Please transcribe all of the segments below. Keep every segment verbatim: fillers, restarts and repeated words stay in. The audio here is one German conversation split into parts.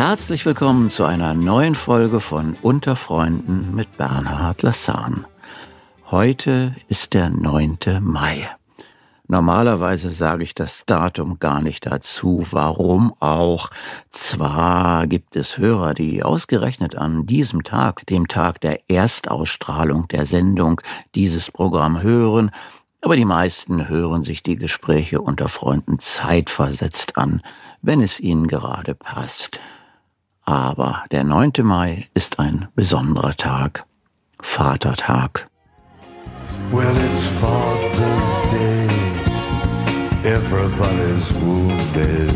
Herzlich willkommen zu einer neuen Folge von Unter Freunden mit Bernhard Lassan. Heute ist der neunte Mai. Normalerweise sage ich das Datum gar nicht dazu. Warum auch? Zwar gibt es Hörer, die ausgerechnet an diesem Tag, dem Tag der Erstausstrahlung der Sendung, dieses Programm hören, aber die meisten hören sich die Gespräche unter Freunden zeitversetzt an, wenn es ihnen gerade passt. Aber der neunte Mai ist ein besonderer Tag, Vatertag. Well, it's Father's Day. Everybody's wounded.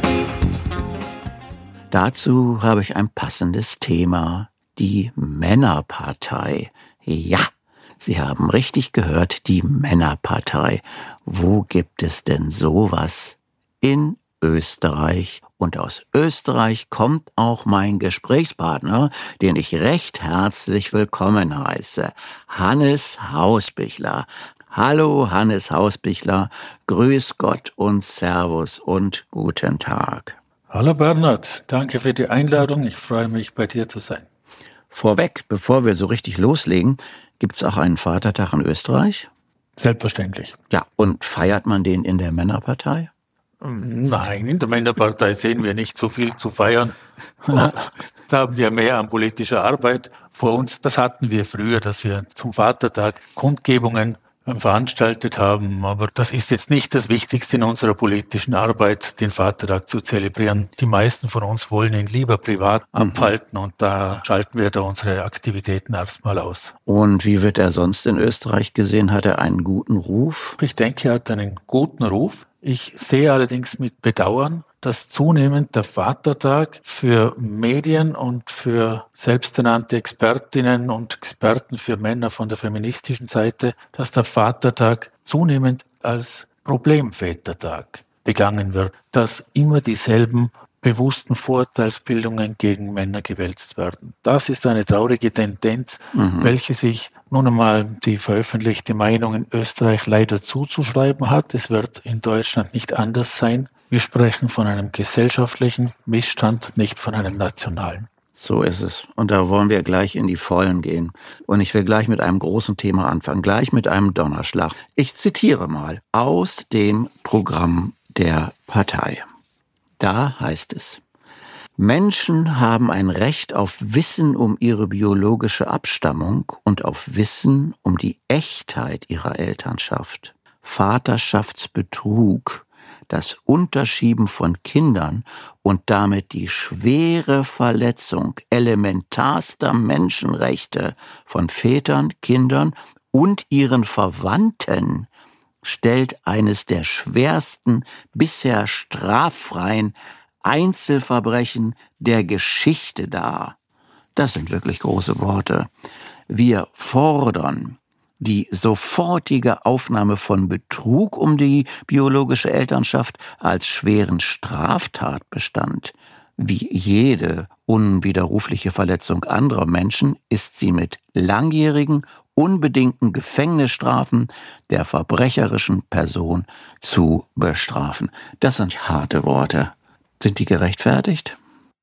Dazu habe ich ein passendes Thema, die Männerpartei. Ja, Sie haben richtig gehört, die Männerpartei. Wo gibt es denn sowas? In Österreich. Und aus Österreich kommt auch mein Gesprächspartner, den ich recht herzlich willkommen heiße, Hannes Hausbichler. Hallo Hannes Hausbichler, grüß Gott und Servus und guten Tag. Hallo Bernhard, danke für die Einladung, ich freue mich, bei dir zu sein. Vorweg, bevor wir so richtig loslegen, gibt es auch einen Vatertag in Österreich? Selbstverständlich. Ja, und feiert man den in der Männerpartei? Nein, in der Männerpartei sehen wir nicht so viel zu feiern. Da haben wir mehr an politischer Arbeit vor uns. Das hatten wir früher, dass wir zum Vatertag Kundgebungen veranstaltet haben. Aber das ist jetzt nicht das Wichtigste in unserer politischen Arbeit, den Vatertag zu zelebrieren. Die meisten von uns wollen ihn lieber privat abhalten und da schalten wir da unsere Aktivitäten erstmal aus. Und wie wird er sonst in Österreich gesehen? Hat er einen guten Ruf? Ich denke, er hat einen guten Ruf. Ich sehe allerdings mit Bedauern, dass zunehmend der Vatertag für Medien und für selbsternannte Expertinnen und Experten für Männer von der feministischen Seite, dass der Vatertag zunehmend als Problemvätertag begangen wird, dass immer dieselben bewussten Vorurteilsbildungen gegen Männer gewälzt werden. Das ist eine traurige Tendenz, mhm. welche sich nun einmal die veröffentlichte Meinung in Österreich leider zuzuschreiben hat. Es wird in Deutschland nicht anders sein. Wir sprechen von einem gesellschaftlichen Missstand, nicht von einem nationalen. So ist es. Und da wollen wir gleich in die Vollen gehen. Und ich will gleich mit einem großen Thema anfangen, gleich mit einem Donnerschlag. Ich zitiere mal aus dem Programm der Partei. Da heißt es: Menschen haben ein Recht auf Wissen um ihre biologische Abstammung und auf Wissen um die Echtheit ihrer Elternschaft. Vaterschaftsbetrug, das Unterschieben von Kindern und damit die schwere Verletzung elementarster Menschenrechte von Vätern, Kindern und ihren Verwandten stellt eines der schwersten, bisher straffreien Einzelverbrechen der Geschichte dar. Das sind wirklich große Worte. Wir fordern die sofortige Aufnahme von Betrug um die biologische Elternschaft als schweren Straftatbestand. Wie jede unwiderrufliche Verletzung anderer Menschen ist sie mit langjährigen, unbedingten Gefängnisstrafen der verbrecherischen Person zu bestrafen. Das sind harte Worte. Sind die gerechtfertigt?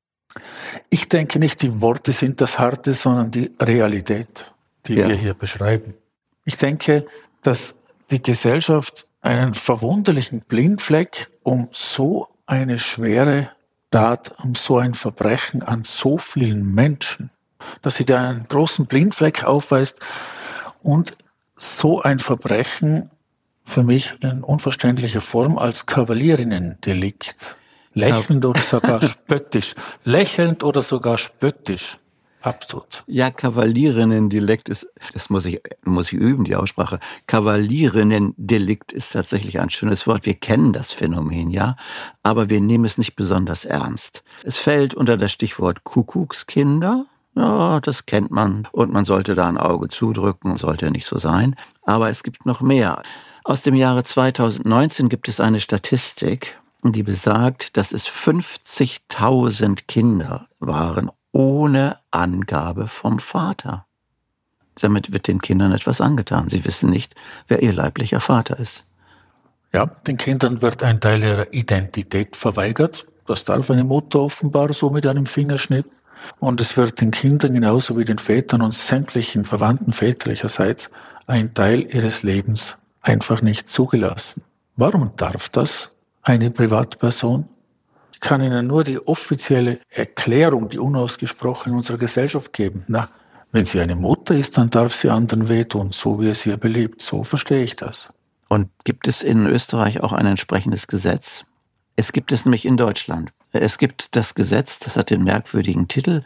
Ich denke nicht, die Worte sind das Harte, sondern die Realität, die ja. wir hier beschreiben. Ich denke, dass die Gesellschaft einen verwunderlichen Blindfleck um so eine schwere Tat, um so ein Verbrechen an so vielen Menschen, dass sie da einen großen Blindfleck aufweist und so ein Verbrechen für mich in unverständlicher Form als Kavalierinnendelikt, lächelnd oder sogar spöttisch, lächelnd oder sogar spöttisch abtut. Ja, Kavalierinnendelikt ist, das muss ich, muss ich üben, die Aussprache. Kavalierinnendelikt ist tatsächlich ein schönes Wort. Wir kennen das Phänomen, ja, aber wir nehmen es nicht besonders ernst. Es fällt unter das Stichwort Kuckuckskinder. Ja, das kennt man und man sollte da ein Auge zudrücken, sollte nicht so sein. Aber es gibt noch mehr. Aus dem Jahre zweitausendneunzehn gibt es eine Statistik, die besagt, dass es fünfzigtausend Kinder waren ohne Angabe vom Vater. Damit wird den Kindern etwas angetan. Sie wissen nicht, wer ihr leiblicher Vater ist. Ja, den Kindern wird ein Teil ihrer Identität verweigert. Das darf eine Mutter offenbar so mit einem Fingerschnipp. Und es wird den Kindern genauso wie den Vätern und sämtlichen Verwandten väterlicherseits ein Teil ihres Lebens einfach nicht zugelassen. Warum darf das eine Privatperson? Ich kann Ihnen nur die offizielle Erklärung, die unausgesprochen in unserer Gesellschaft geben. Na, wenn sie eine Mutter ist, dann darf sie anderen wehtun, so wie es ihr beliebt. So verstehe ich das. Und gibt es in Österreich auch ein entsprechendes Gesetz? Es gibt es nämlich in Deutschland. Es gibt das Gesetz, das hat den merkwürdigen Titel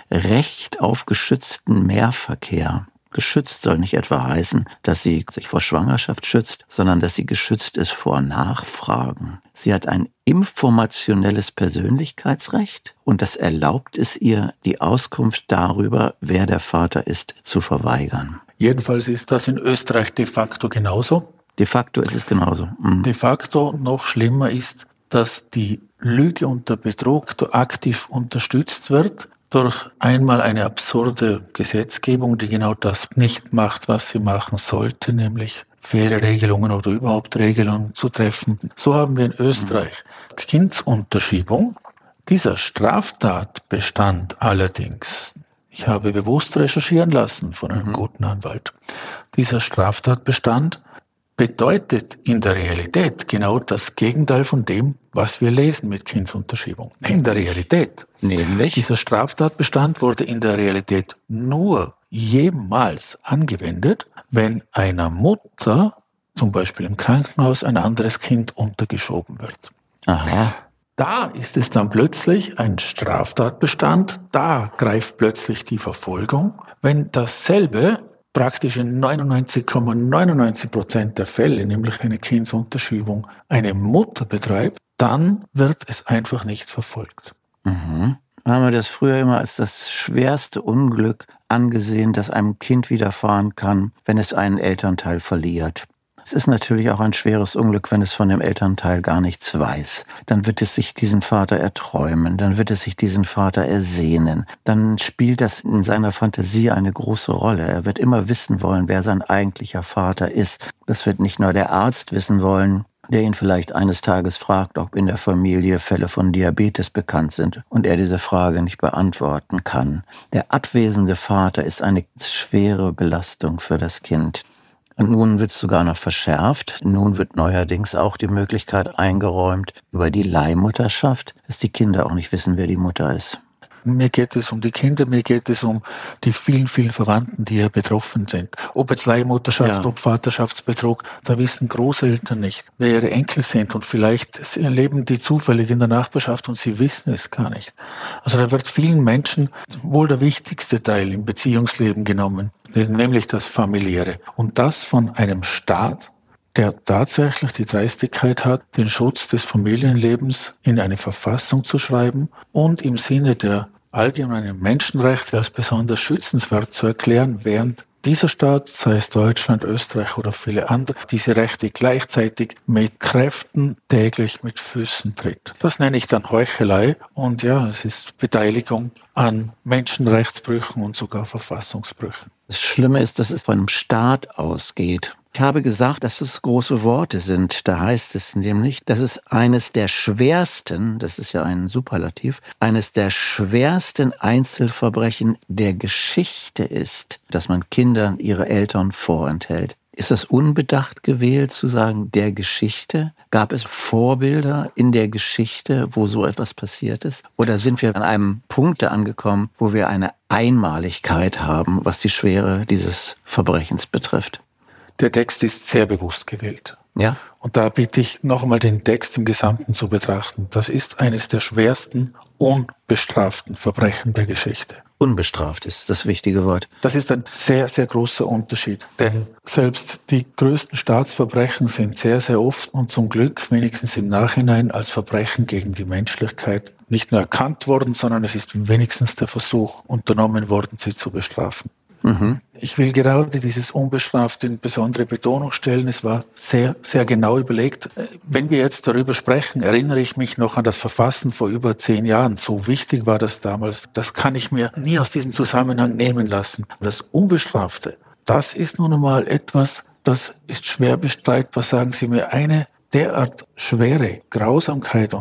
Recht auf geschützten Mehrverkehr. Geschützt soll nicht etwa heißen, dass sie sich vor Schwangerschaft schützt, sondern dass sie geschützt ist vor Nachfragen. Sie hat ein informationelles Persönlichkeitsrecht und das erlaubt es ihr, die Auskunft darüber, wer der Vater ist, zu verweigern. Jedenfalls ist das in Österreich de facto genauso. De facto ist es genauso. Mhm. De facto noch schlimmer ist, dass die Lüge und der Betrug aktiv unterstützt wird durch einmal eine absurde Gesetzgebung, die genau das nicht macht, was sie machen sollte, nämlich faire Regelungen oder überhaupt Regelungen zu treffen. So haben wir in Österreich die Kindsunterschiebung. Dieser Straftatbestand allerdings, ich habe bewusst recherchieren lassen von einem mhm. guten Anwalt, dieser Straftatbestand bedeutet in der Realität genau das Gegenteil von dem, was wir lesen mit Kindsunterschiebung. In der Realität. Nämlich? Dieser Straftatbestand wurde in der Realität nur jemals angewendet, wenn einer Mutter, zum Beispiel im Krankenhaus, ein anderes Kind untergeschoben wird. Aha. Da ist es dann plötzlich ein Straftatbestand, da greift plötzlich die Verfolgung, wenn dasselbe praktisch in neunundneunzig Komma neunundneunzig Prozent der Fälle, nämlich eine Kindsunterschiebung, eine Mutter betreibt, dann wird es einfach nicht verfolgt. Mhm. Haben wir das früher immer als das schwerste Unglück angesehen, das einem Kind widerfahren kann, wenn es einen Elternteil verliert. Es ist natürlich auch ein schweres Unglück, wenn es von dem Elternteil gar nichts weiß. Dann wird es sich diesen Vater erträumen, dann wird es sich diesen Vater ersehnen. Dann spielt das in seiner Fantasie eine große Rolle. Er wird immer wissen wollen, wer sein eigentlicher Vater ist. Das wird nicht nur der Arzt wissen wollen, der ihn vielleicht eines Tages fragt, ob in der Familie Fälle von Diabetes bekannt sind und er diese Frage nicht beantworten kann. Der abwesende Vater ist eine schwere Belastung für das Kind. Und nun wird es sogar noch verschärft. Nun wird neuerdings auch die Möglichkeit eingeräumt über die Leihmutterschaft, dass die Kinder auch nicht wissen, wer die Mutter ist. Mir geht es um die Kinder, mir geht es um die vielen, vielen Verwandten, die ja betroffen sind. Ob jetzt Leihmutterschaft, ja. ob Vaterschaftsbetrug, da wissen Großeltern nicht, wer ihre Enkel sind. Und vielleicht leben die zufällig in der Nachbarschaft und sie wissen es gar nicht. Also da wird vielen Menschen wohl der wichtigste Teil im Beziehungsleben genommen, nämlich das Familiäre. Und das von einem Staat, der tatsächlich die Dreistigkeit hat, den Schutz des Familienlebens in eine Verfassung zu schreiben und im Sinne der allgemeinen Menschenrechte als besonders schützenswert zu erklären, während dieser Staat, sei es Deutschland, Österreich oder viele andere, diese Rechte gleichzeitig mit Kräften täglich mit Füßen tritt. Das nenne ich dann Heuchelei und ja, es ist Beteiligung an Menschenrechtsbrüchen und sogar Verfassungsbrüchen. Das Schlimme ist, dass es von einem Staat ausgeht. Ich habe gesagt, dass es große Worte sind. Da heißt es nämlich, dass es eines der schwersten, das ist ja ein Superlativ, eines der schwersten Einzelverbrechen der Geschichte ist, dass man Kindern ihre Eltern vorenthält. Ist das unbedacht gewählt zu sagen, der Geschichte? Gab es Vorbilder in der Geschichte, wo so etwas passiert ist? Oder sind wir an einem Punkt angekommen, wo wir eine Einmaligkeit haben, was die Schwere dieses Verbrechens betrifft? Der Text ist sehr bewusst gewählt. Ja. Und da bitte ich nochmal den Text im Gesamten zu betrachten. Das ist eines der schwersten, unbestraften Verbrechen der Geschichte. Unbestraft ist das wichtige Wort. Das ist ein sehr, sehr großer Unterschied. Denn selbst die größten Staatsverbrechen sind sehr, sehr oft und zum Glück wenigstens im Nachhinein als Verbrechen gegen die Menschlichkeit nicht nur erkannt worden, sondern es ist wenigstens der Versuch unternommen worden, sie zu bestrafen. Mhm. Ich will gerade dieses Unbestraft in besondere Betonung stellen. Es war sehr, sehr genau überlegt. Wenn wir jetzt darüber sprechen, erinnere ich mich noch an das Verfassen vor über zehn Jahren. So wichtig war das damals. Das kann ich mir nie aus diesem Zusammenhang nehmen lassen. Das Unbestrafte, das ist nun einmal etwas, das ist schwer bestreitbar. Sagen Sie mir, eine derart schwere Grausamkeit und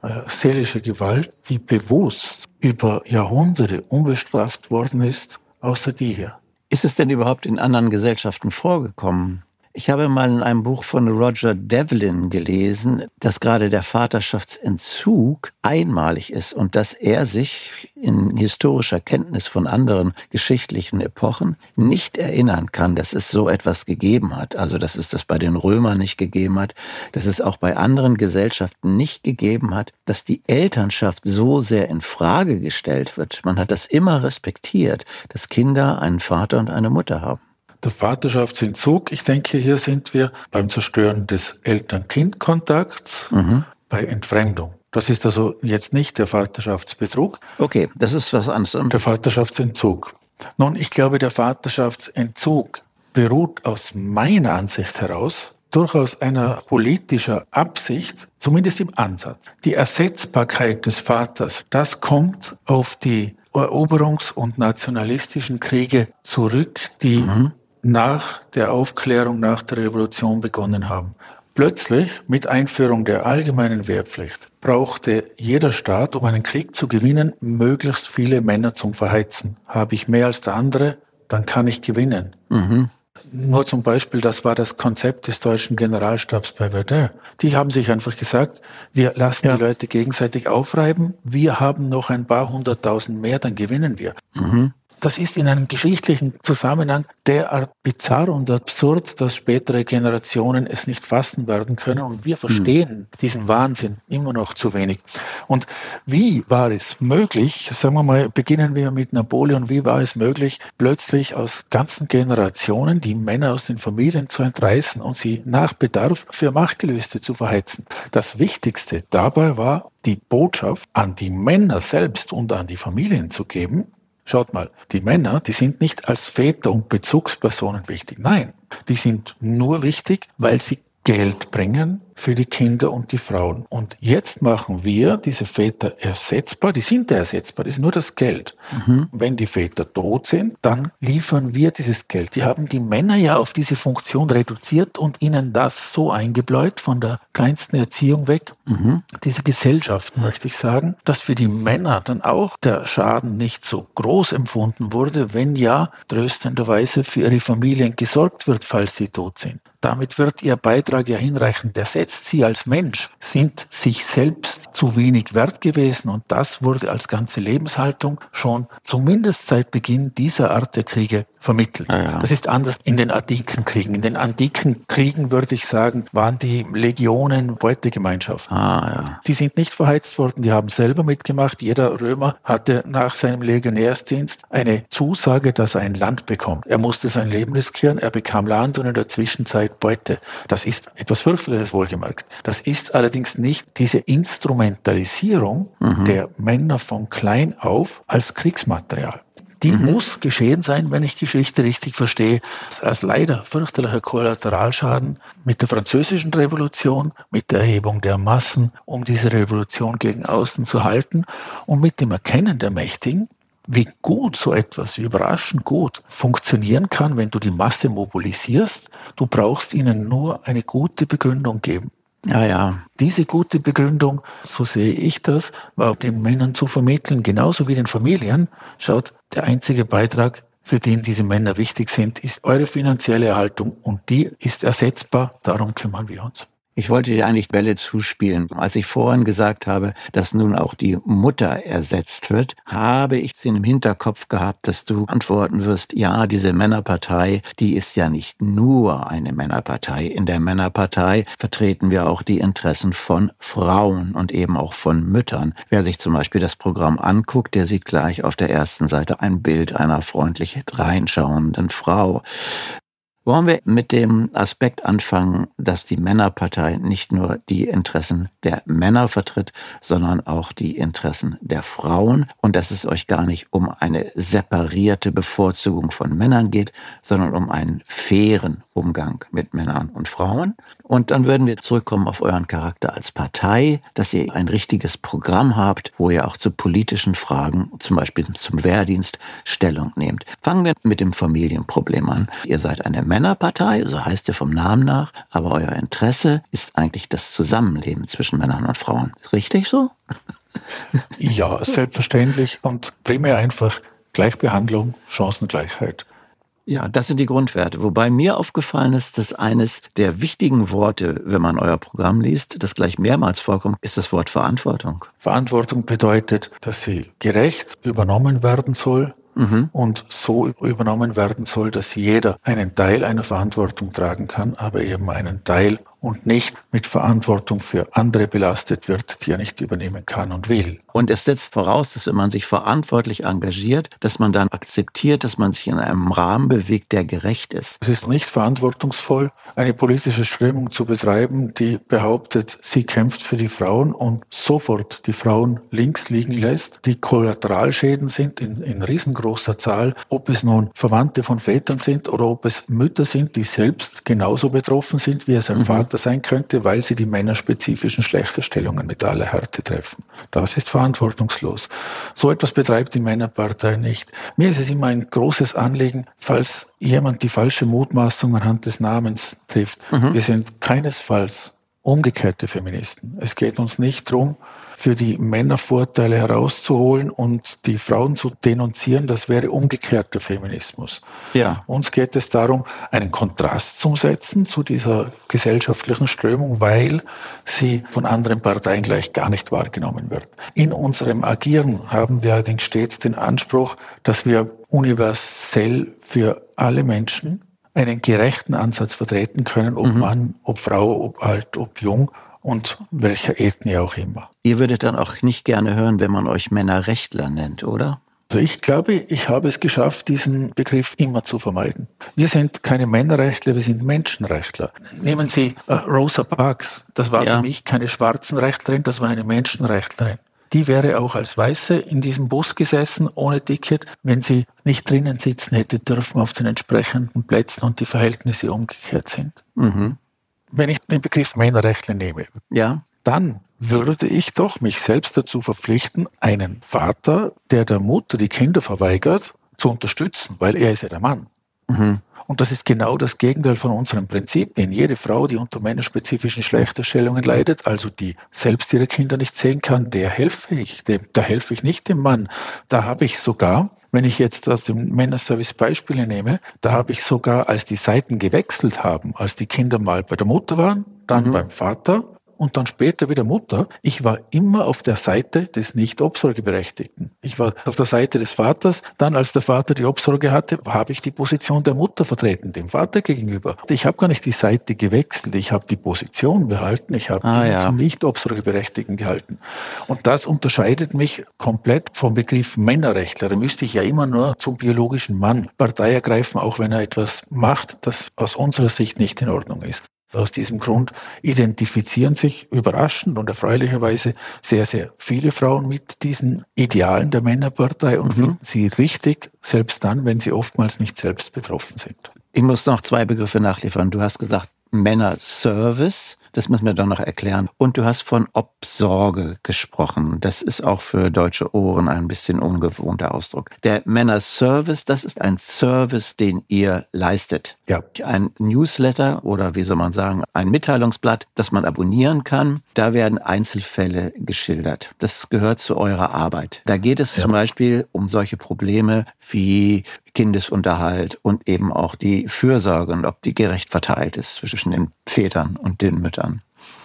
äh, seelische Gewalt, die bewusst über Jahrhunderte unbestraft worden ist, außer die hier. Ist es denn überhaupt in anderen Gesellschaften vorgekommen? Ich habe mal in einem Buch von Roger Devlin gelesen, dass gerade der Vaterschaftsentzug einmalig ist und dass er sich in historischer Kenntnis von anderen geschichtlichen Epochen nicht erinnern kann, dass es so etwas gegeben hat. Also dass es das bei den Römern nicht gegeben hat, dass es auch bei anderen Gesellschaften nicht gegeben hat, dass die Elternschaft so sehr in Frage gestellt wird. Man hat das immer respektiert, dass Kinder einen Vater und eine Mutter haben. Der Vaterschaftsentzug, ich denke, hier sind wir beim Zerstören des Eltern-Kind-Kontakts, mhm. bei Entfremdung. Das ist also jetzt nicht der Vaterschaftsbetrug. Okay, das ist was anderes. Der Vaterschaftsentzug. Nun, ich glaube, der Vaterschaftsentzug beruht aus meiner Ansicht heraus durchaus einer politischen Absicht, zumindest im Ansatz. Die Ersetzbarkeit des Vaters, das kommt auf die Eroberungs- und nationalistischen Kriege zurück, die mhm. nach der Aufklärung, nach der Revolution begonnen haben. Plötzlich, mit Einführung der allgemeinen Wehrpflicht, brauchte jeder Staat, um einen Krieg zu gewinnen, möglichst viele Männer zum Verheizen. Habe ich mehr als der andere, dann kann ich gewinnen. Mhm. Nur zum Beispiel, das war das Konzept des deutschen Generalstabs bei Verdun. Die haben sich einfach gesagt, wir lassen ja. die Leute gegenseitig aufreiben, wir haben noch ein paar hunderttausend mehr, dann gewinnen wir. Mhm. Das ist in einem geschichtlichen Zusammenhang derart bizarr und absurd, dass spätere Generationen es nicht fassen werden können. Und wir verstehen mhm. diesen Wahnsinn immer noch zu wenig. Und wie war es möglich, sagen wir mal, beginnen wir mit Napoleon, wie war es möglich, plötzlich aus ganzen Generationen die Männer aus den Familien zu entreißen und sie nach Bedarf für Machtgelöste zu verheizen? Das Wichtigste dabei war, die Botschaft an die Männer selbst und an die Familien zu geben. Schaut mal, die Männer, die sind nicht als Väter und Bezugspersonen wichtig. Nein, die sind nur wichtig, weil sie Geld bringen für die Kinder und die Frauen. Und jetzt machen wir diese Väter ersetzbar. Die sind ersetzbar, das ist nur das Geld. Mhm. Wenn die Väter tot sind, dann liefern wir dieses Geld. Die haben die Männer ja auf diese Funktion reduziert und ihnen das so eingebläut, von der kleinsten Erziehung weg, mhm. diese Gesellschaft, möchte ich sagen, dass für die Männer dann auch der Schaden nicht so groß empfunden wurde, wenn ja tröstenderweise für ihre Familien gesorgt wird, falls sie tot sind. Damit wird ihr Beitrag ja hinreichend ersetzt. Sie als Mensch sind sich selbst zu wenig wert gewesen und das wurde als ganze Lebenshaltung schon zumindest seit Beginn dieser Art der Kriege vermittelt. Ja, ja. Das ist anders in den antiken Kriegen. In den antiken Kriegen, würde ich sagen, waren die Legionen Beutegemeinschaften. Ah, ja. Die sind nicht verheizt worden, die haben selber mitgemacht. Jeder Römer hatte nach seinem Legionärsdienst eine Zusage, dass er ein Land bekommt. Er musste sein Leben riskieren, er bekam Land und in der Zwischenzeit Beute. Das ist etwas fürchterliches, wohlgemerkt. Das ist allerdings nicht diese Instrumentalisierung mhm. der Männer von klein auf als Kriegsmaterial. Die mhm. muss geschehen sein, wenn ich die Geschichte richtig verstehe, als leider fürchterlicher Kollateralschaden mit der französischen Revolution, mit der Erhebung der Massen, um diese Revolution gegen außen zu halten und mit dem Erkennen der Mächtigen, wie gut so etwas, wie überraschend gut funktionieren kann, wenn du die Masse mobilisierst. Du brauchst ihnen nur eine gute Begründung geben. Ja, ja. Diese gute Begründung, so sehe ich das, war den Männern zu vermitteln, genauso wie den Familien. Schaut, der einzige Beitrag, für den diese Männer wichtig sind, ist eure finanzielle Erhaltung und die ist ersetzbar, darum kümmern wir uns. Ich wollte dir eigentlich Bälle zuspielen. Als ich vorhin gesagt habe, dass nun auch die Mutter ersetzt wird, habe ich es im Hinterkopf gehabt, dass du antworten wirst, ja, diese Männerpartei, die ist ja nicht nur eine Männerpartei. In der Männerpartei vertreten wir auch die Interessen von Frauen und eben auch von Müttern. Wer sich zum Beispiel das Programm anguckt, der sieht gleich auf der ersten Seite ein Bild einer freundlich reinschauenden Frau. Wollen wir mit dem Aspekt anfangen, dass die Männerpartei nicht nur die Interessen der Männer vertritt, sondern auch die Interessen der Frauen und dass es euch gar nicht um eine separierte Bevorzugung von Männern geht, sondern um einen fairen Umgang mit Männern und Frauen. Und dann würden wir zurückkommen auf euren Charakter als Partei, dass ihr ein richtiges Programm habt, wo ihr auch zu politischen Fragen, zum Beispiel zum Wehrdienst, Stellung nehmt. Fangen wir mit dem Familienproblem an. Ihr seid eine Männerpartei, so heißt ihr vom Namen nach, aber euer Interesse ist eigentlich das Zusammenleben zwischen Männern und Frauen. Richtig so? Ja, selbstverständlich und primär einfach Gleichbehandlung, Chancengleichheit. Ja, das sind die Grundwerte. Wobei mir aufgefallen ist, dass eines der wichtigen Worte, wenn man euer Programm liest, das gleich mehrmals vorkommt, ist das Wort Verantwortung. Verantwortung bedeutet, dass sie gerecht übernommen werden soll mhm. und so übernommen werden soll, dass jeder einen Teil einer Verantwortung tragen kann, aber eben einen Teil und nicht mit Verantwortung für andere belastet wird, die er nicht übernehmen kann und will. Und es setzt voraus, dass wenn man sich verantwortlich engagiert, dass man dann akzeptiert, dass man sich in einem Rahmen bewegt, der gerecht ist. Es ist nicht verantwortungsvoll, eine politische Strömung zu betreiben, die behauptet, sie kämpft für die Frauen und sofort die Frauen links liegen lässt, die Kollateralschäden sind in, in riesengroßer Zahl, ob es nun Verwandte von Vätern sind oder ob es Mütter sind, die selbst genauso betroffen sind, wie es ein mhm. Vater sein könnte, weil sie die männerspezifischen Schlechterstellungen mit aller Härte treffen. Das ist verantwortungslos. So etwas betreibt die Männerpartei nicht. Mir ist es immer ein großes Anliegen, falls jemand die falsche Mutmaßung anhand des Namens trifft. Mhm. Wir sind keinesfalls umgekehrte Feministen. Es geht uns nicht darum, für die Männer Vorteile herauszuholen und die Frauen zu denunzieren. Das wäre umgekehrter Feminismus. Ja. Uns geht es darum, einen Kontrast zu setzen zu dieser gesellschaftlichen Strömung, weil sie von anderen Parteien gleich gar nicht wahrgenommen wird. In unserem Agieren haben wir allerdings stets den Anspruch, dass wir universell für alle Menschen einen gerechten Ansatz vertreten können, ob mhm. Mann, ob Frau, ob alt, ob jung und welcher Ethnie auch immer. Ihr würdet dann auch nicht gerne hören, wenn man euch Männerrechtler nennt, oder? Also ich glaube, ich habe es geschafft, diesen Begriff immer zu vermeiden. Wir sind keine Männerrechtler, wir sind Menschenrechtler. Nehmen Sie äh, Rosa Parks, das war ja. für mich keine Schwarzenrechtlerin, das war eine Menschenrechtlerin. Die wäre auch als Weiße in diesem Bus gesessen, ohne Ticket, wenn sie nicht drinnen sitzen hätte dürfen auf den entsprechenden Plätzen und die Verhältnisse umgekehrt sind. Mhm. Wenn ich den Begriff Männerrechtler nehme, ja. dann würde ich doch mich selbst dazu verpflichten, einen Vater, der der Mutter die Kinder verweigert, zu unterstützen, weil er ist ja der Mann. Mhm. Und das ist genau das Gegenteil von unseren Prinzipien. Jede Frau, die unter männerspezifischen Schlechterstellungen leidet, also die selbst ihre Kinder nicht sehen kann, der helfe ich. Dem, da helfe ich nicht dem Mann. Da habe ich sogar, wenn ich jetzt aus dem Männerservice Beispiele nehme, da habe ich sogar, als die Seiten gewechselt haben, als die Kinder mal bei der Mutter waren, dann mhm. beim Vater, und dann später wieder Mutter. Ich war immer auf der Seite des Nicht-Obsorgeberechtigten. Ich war auf der Seite des Vaters. Dann, als der Vater die Obsorge hatte, habe ich die Position der Mutter vertreten, dem Vater gegenüber. Ich habe gar nicht die Seite gewechselt. Ich habe die Position behalten. Ich habe ah, ja. zum Nicht-Obsorgeberechtigten gehalten. Und das unterscheidet mich komplett vom Begriff Männerrechtler. Da müsste ich ja immer nur zum biologischen Mann Partei ergreifen, auch wenn er etwas macht, das aus unserer Sicht nicht in Ordnung ist. Aus diesem Grund identifizieren sich überraschend und erfreulicherweise sehr, sehr viele Frauen mit diesen Idealen der Männerpartei und mhm. finden sie richtig, selbst dann, wenn sie oftmals nicht selbst betroffen sind. Ich muss noch zwei Begriffe nachliefern. Du hast gesagt Männerservice. Das müssen wir doch noch erklären. Und du hast von Obsorge gesprochen. Das ist auch für deutsche Ohren ein bisschen ungewohnter Ausdruck. Der Männerservice, das ist ein Service, den ihr leistet. Ja. Ein Newsletter oder wie soll man sagen, ein Mitteilungsblatt, das man abonnieren kann. Da werden Einzelfälle geschildert. Das gehört zu eurer Arbeit. Da geht es ja. zum Beispiel um solche Probleme wie Kindesunterhalt und eben auch die Fürsorge und ob die gerecht verteilt ist zwischen den Vätern und den Müttern.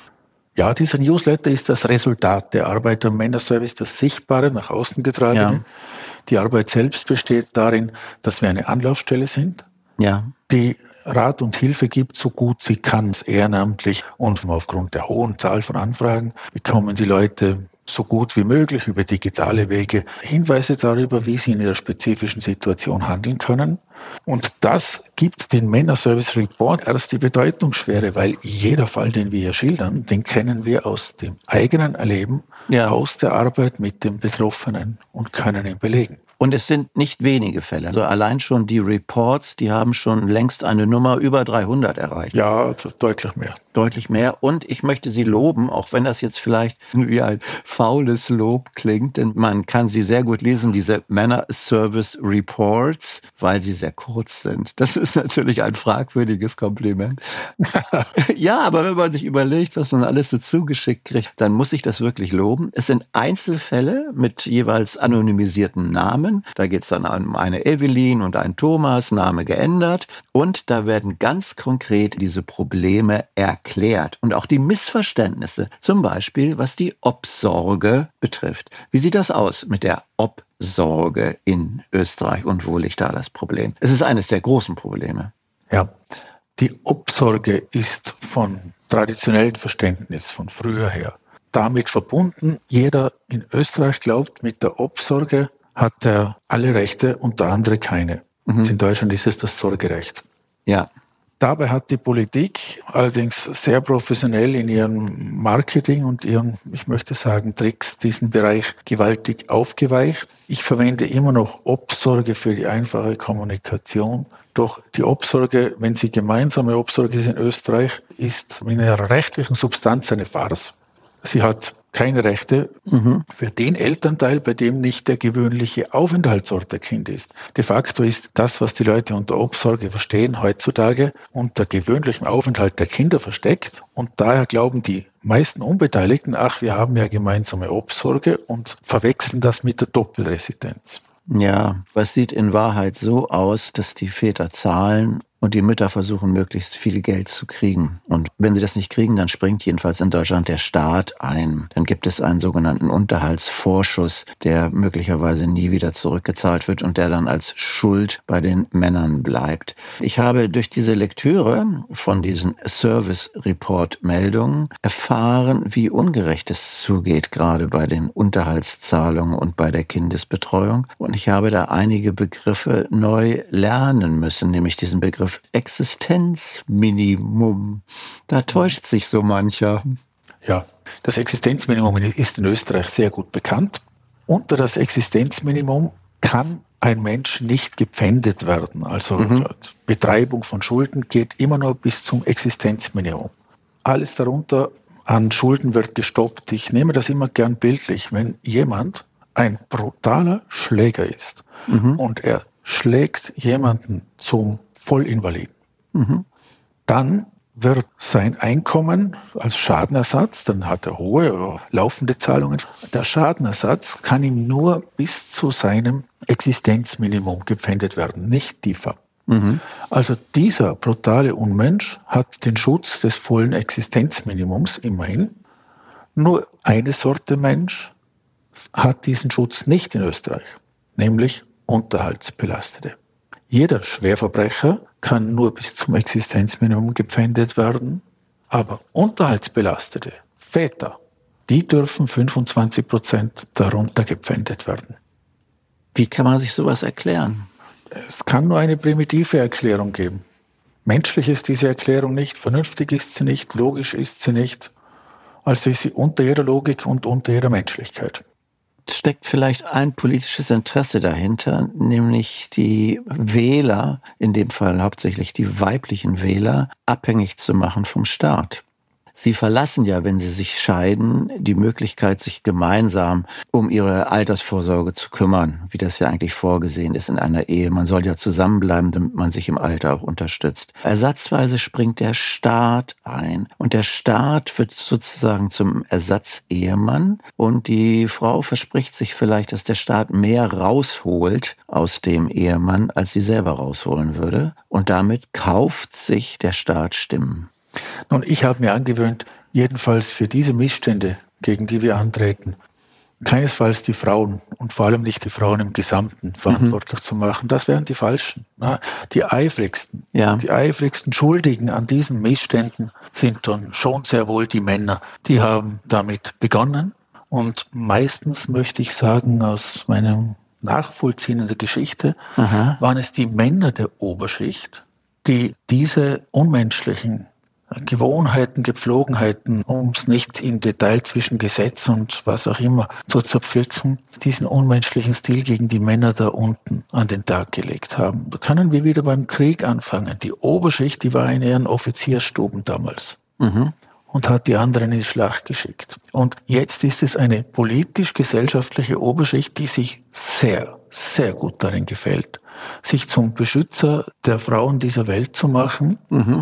Ja, dieser Newsletter ist das Resultat der Arbeit am Männerservice, das Sichtbare, nach außen getragene. Ja. Die Arbeit selbst besteht darin, dass wir eine Anlaufstelle sind, ja. die Rat und Hilfe gibt, so gut sie kann, ehrenamtlich. Und aufgrund der hohen Zahl von Anfragen bekommen die Leute so gut wie möglich über digitale Wege Hinweise darüber, wie sie in ihrer spezifischen Situation handeln können. Und das gibt den Männerservice Report erst die Bedeutungsschwere, weil jeder Fall, den wir hier schildern, den kennen wir aus dem eigenen Erleben, ja. aus der Arbeit mit dem Betroffenen und können ihn belegen. Und es sind nicht wenige Fälle. Also allein schon die Reports, die haben schon längst eine Nummer über dreihundert erreicht. Ja, deutlich mehr. deutlich mehr. Und ich möchte Sie loben, auch wenn das jetzt vielleicht wie ein faules Lob klingt, denn man kann sie sehr gut lesen, diese Männer Service Reports, weil sie sehr kurz sind. Das ist natürlich ein fragwürdiges Kompliment. Ja, aber wenn man sich überlegt, was man alles so zugeschickt kriegt, dann muss ich das wirklich loben. Es sind Einzelfälle mit jeweils anonymisierten Namen. Da geht es dann um eine Evelyn und einen Thomas, Name geändert. Und da werden ganz konkret diese Probleme erklärt und auch die Missverständnisse, zum Beispiel was die Obsorge betrifft. Wie sieht das aus mit der Obsorge in Österreich und wo liegt da das Problem? Es ist eines der großen Probleme. Ja, die Obsorge ist von traditionellem Verständnis von früher her damit verbunden. Jeder in Österreich glaubt, mit der Obsorge hat er alle Rechte und der andere keine. Mhm. In Deutschland ist es das Sorgerecht. Ja. Dabei hat die Politik allerdings sehr professionell in ihrem Marketing und ihren, ich möchte sagen, Tricks diesen Bereich gewaltig aufgeweicht. Ich verwende immer noch Obsorge für die einfache Kommunikation. Doch die Obsorge, wenn sie gemeinsame Obsorge ist in Österreich, ist in ihrer rechtlichen Substanz eine Farce. Sie hat keine Rechte mhm. für den Elternteil, bei dem nicht der gewöhnliche Aufenthaltsort der Kinder ist. De facto ist das, was die Leute unter Obsorge verstehen, heutzutage unter gewöhnlichem Aufenthalt der Kinder versteckt. Und daher glauben die meisten Unbeteiligten, ach, wir haben ja gemeinsame Obsorge und verwechseln das mit der Doppelresidenz. Ja, was sieht in Wahrheit so aus, dass die Väter zahlen und die Mütter versuchen, möglichst viel Geld zu kriegen. Und wenn sie das nicht kriegen, dann springt jedenfalls in Deutschland der Staat ein. Dann gibt es einen sogenannten Unterhaltsvorschuss, der möglicherweise nie wieder zurückgezahlt wird und der dann als Schuld bei den Männern bleibt. Ich habe durch diese Lektüre von diesen Service-Report-Meldungen erfahren, wie ungerecht es zugeht, gerade bei den Unterhaltszahlungen und bei der Kindesbetreuung. Und ich habe da einige Begriffe neu lernen müssen, nämlich diesen Begriff Existenzminimum. Da täuscht sich so mancher. Ja, das Existenzminimum ist in Österreich sehr gut bekannt. Unter das Existenzminimum kann ein Mensch nicht gepfändet werden. Also mhm. Betreibung von Schulden geht immer nur bis zum Existenzminimum. Alles darunter an Schulden wird gestoppt. Ich nehme das immer gern bildlich. Wenn jemand ein brutaler Schläger ist mhm. und er schlägt jemanden zum Vollinvaliden. Mhm. Dann wird sein Einkommen als Schadenersatz, dann hat er hohe laufende Zahlungen. Der Schadenersatz kann ihm nur bis zu seinem Existenzminimum gepfändet werden, nicht tiefer. Mhm. Also dieser brutale Unmensch hat den Schutz des vollen Existenzminimums immerhin. Nur eine Sorte Mensch hat diesen Schutz nicht in Österreich, nämlich Unterhaltsbelastete. Jeder Schwerverbrecher kann nur bis zum Existenzminimum gepfändet werden, aber Unterhaltsbelastete, Väter, die dürfen fünfundzwanzig Prozent darunter gepfändet werden. Wie kann man sich sowas erklären? Es kann nur eine primitive Erklärung geben. Menschlich ist diese Erklärung nicht, vernünftig ist sie nicht, logisch ist sie nicht. Also ist sie unter ihrer Logik und unter ihrer Menschlichkeit. Steckt vielleicht ein politisches Interesse dahinter, nämlich die Wähler, in dem Fall hauptsächlich die weiblichen Wähler, abhängig zu machen vom Staat. Sie verlassen ja, wenn sie sich scheiden, die Möglichkeit, sich gemeinsam um ihre Altersvorsorge zu kümmern, wie das ja eigentlich vorgesehen ist in einer Ehe. Man soll ja zusammenbleiben, damit man sich im Alter auch unterstützt. Ersatzweise springt der Staat ein und der Staat wird sozusagen zum Ersatzehemann und die Frau verspricht sich vielleicht, dass der Staat mehr rausholt aus dem Ehemann, als sie selber rausholen würde. Und damit kauft sich der Staat Stimmen. Nun, ich habe mir angewöhnt, jedenfalls für diese Missstände, gegen die wir antreten, keinesfalls die Frauen und vor allem nicht die Frauen im Gesamten verantwortlich mhm. zu machen. Das wären die Falschen. Die eifrigsten, ja. die eifrigsten Schuldigen an diesen Missständen sind dann schon sehr wohl die Männer. Die haben damit begonnen und meistens, möchte ich sagen, aus meinem Nachvollziehen in der Geschichte, Aha. waren es die Männer der Oberschicht, die diese unmenschlichen Gewohnheiten, Gepflogenheiten, um es nicht im Detail zwischen Gesetz und was auch immer zu zerpflücken, diesen unmenschlichen Stil gegen die Männer da unten an den Tag gelegt haben. Da können wir wieder beim Krieg anfangen. Die Oberschicht, die war in ihren Offiziersstuben damals. Mhm. und hat die anderen in die Schlacht geschickt. Und jetzt ist es eine politisch-gesellschaftliche Oberschicht, die sich sehr, sehr gut darin gefällt, sich zum Beschützer der Frauen dieser Welt zu machen, Mhm.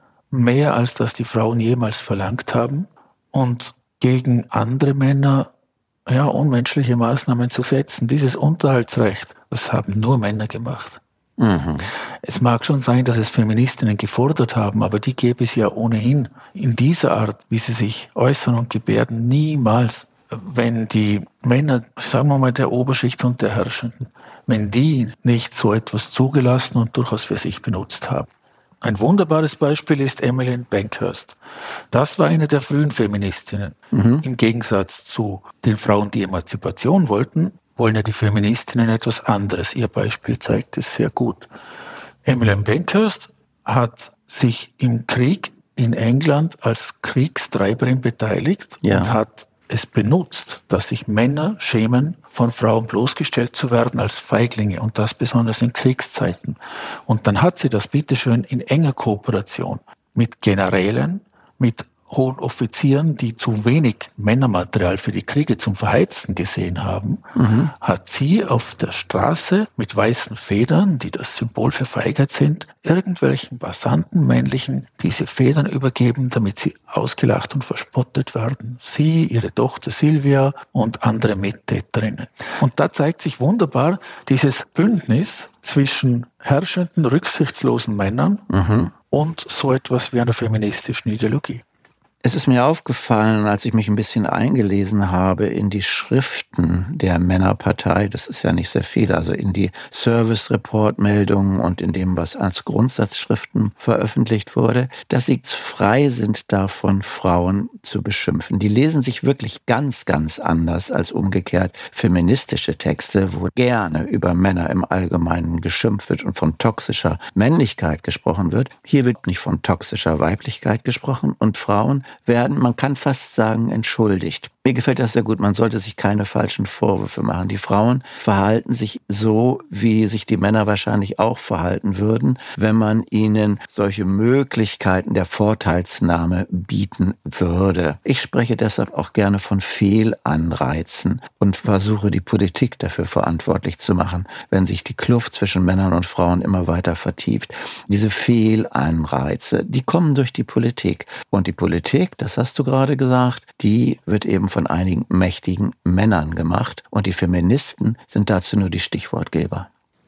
mehr als das die Frauen jemals verlangt haben, und gegen andere Männer ja, unmenschliche Maßnahmen zu setzen. Dieses Unterhaltsrecht, das haben nur Männer gemacht. Mhm. Es mag schon sein, dass es Feministinnen gefordert haben, aber die gäbe es ja ohnehin in dieser Art, wie sie sich äußern und gebärden, niemals. Wenn die Männer, sagen wir mal der Oberschicht und der Herrschenden, wenn die nicht so etwas zugelassen und durchaus für sich benutzt haben. Ein wunderbares Beispiel ist Emmeline Pankhurst. Das war eine der frühen Feministinnen. Mhm. Im Gegensatz zu den Frauen, die Emanzipation wollten, wollen ja die Feministinnen etwas anderes. Ihr Beispiel zeigt es sehr gut. Emmeline Pankhurst hat sich im Krieg in England als Kriegstreiberin beteiligt Ja. und hat es benutzt, dass sich Männer schämen, von Frauen bloßgestellt zu werden als Feiglinge, und das besonders in Kriegszeiten. Und dann hat sie das bitteschön in enger Kooperation mit Generälen, mit hohen Offizieren, die zu wenig Männermaterial für die Kriege zum Verheizen gesehen haben, Mhm. hat sie auf der Straße mit weißen Federn, die das Symbol für Feigheit sind, irgendwelchen Passanten, männlichen, diese Federn übergeben, damit sie ausgelacht und verspottet werden. Sie, ihre Tochter Silvia und andere Mittäterinnen. Und da zeigt sich wunderbar dieses Bündnis zwischen herrschenden, rücksichtslosen Männern Mhm. und so etwas wie einer feministischen Ideologie. Es ist mir aufgefallen, als ich mich ein bisschen eingelesen habe in die Schriften der Männerpartei, das ist ja nicht sehr viel, also in die Service-Report-Meldungen und in dem, was als Grundsatzschriften veröffentlicht wurde, dass sie frei sind davon, Frauen zu beschimpfen. Die lesen sich wirklich ganz, ganz anders als umgekehrt feministische Texte, wo gerne über Männer im Allgemeinen geschimpft wird und von toxischer Männlichkeit gesprochen wird. Hier wird nicht von toxischer Weiblichkeit gesprochen, und Frauen werden, man kann fast sagen, entschuldigt. Mir gefällt das sehr gut. Man sollte sich keine falschen Vorwürfe machen. Die Frauen verhalten sich so, wie sich die Männer wahrscheinlich auch verhalten würden, wenn man ihnen solche Möglichkeiten der Vorteilsnahme bieten würde. Ich spreche deshalb auch gerne von Fehlanreizen und versuche, die Politik dafür verantwortlich zu machen, wenn sich die Kluft zwischen Männern und Frauen immer weiter vertieft. Diese Fehlanreize, die kommen durch die Politik. Und die Politik, das hast du gerade gesagt, die wird eben von einigen mächtigen Männern gemacht. Und die Feministen sind dazu nur die Stichwortgeber.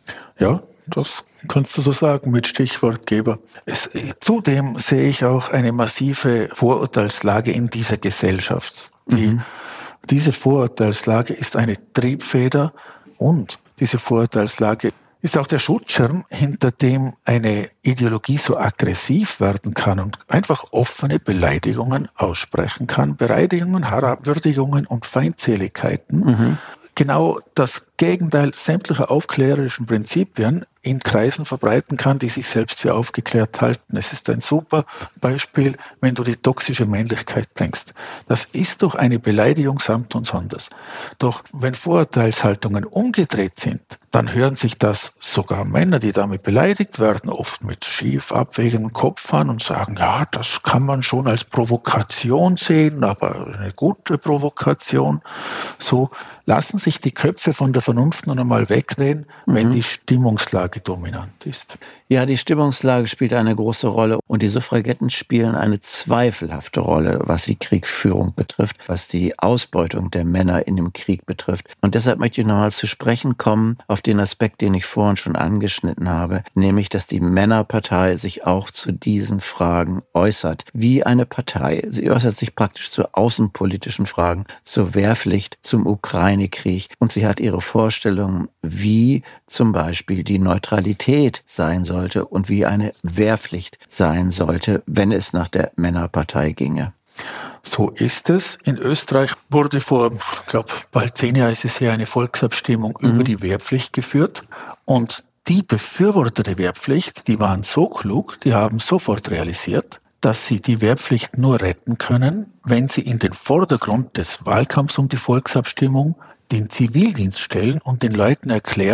Ja, das kannst du so sagen mit Stichwortgeber. Es, zudem sehe ich auch eine massive Vorurteilslage in dieser Gesellschaft. Die, Mhm. Diese Vorurteilslage ist eine Triebfeder, und diese Vorurteilslage ist auch der Schutzschirm, hinter dem eine Ideologie so aggressiv werden kann und einfach offene Beleidigungen aussprechen kann, Beleidigungen, Herabwürdigungen und Feindseligkeiten. Mhm. Genau das Gegenteil sämtlicher aufklärerischen Prinzipien in Kreisen verbreiten kann, die sich selbst für aufgeklärt halten. Es ist ein super Beispiel, wenn du die toxische Männlichkeit bringst. Das ist doch eine Beleidigung samt und sonders. Doch wenn Vorurteilshaltungen umgedreht sind, dann hören sich das sogar Männer, die damit beleidigt werden, oft mit schief abwägendem Kopf an und sagen, ja, das kann man schon als Provokation sehen, aber eine gute Provokation. So lassen sich die Köpfe von der Vernunft noch einmal wegdrehen, mhm. wenn die Stimmungslage dominant ist. Ja, die Stimmungslage spielt eine große Rolle, und die Suffragetten spielen eine zweifelhafte Rolle, was die Kriegführung betrifft, was die Ausbeutung der Männer in dem Krieg betrifft. Und deshalb möchte ich nochmal zu sprechen kommen auf den Aspekt, den ich vorhin schon angeschnitten habe, nämlich, dass die Männerpartei sich auch zu diesen Fragen äußert. Wie eine Partei. Sie äußert sich praktisch zu außenpolitischen Fragen, zur Wehrpflicht, zum Ukraine-Krieg, und sie hat ihre Vorstellungen, wie zum Beispiel die Neutralität sein sollte und wie eine Wehrpflicht sein sollte, wenn es nach der Männerpartei ginge. So ist es. In Österreich wurde vor, ich glaube, bald zehn Jahren ist es her, eine Volksabstimmung mhm. über die Wehrpflicht geführt. Und die Befürworter der Wehrpflicht, die waren so klug, die haben sofort realisiert, dass sie die Wehrpflicht nur retten können, wenn sie in den Vordergrund des Wahlkampfs um die Volksabstimmung den Zivildienst stellen und den Leuten erklären,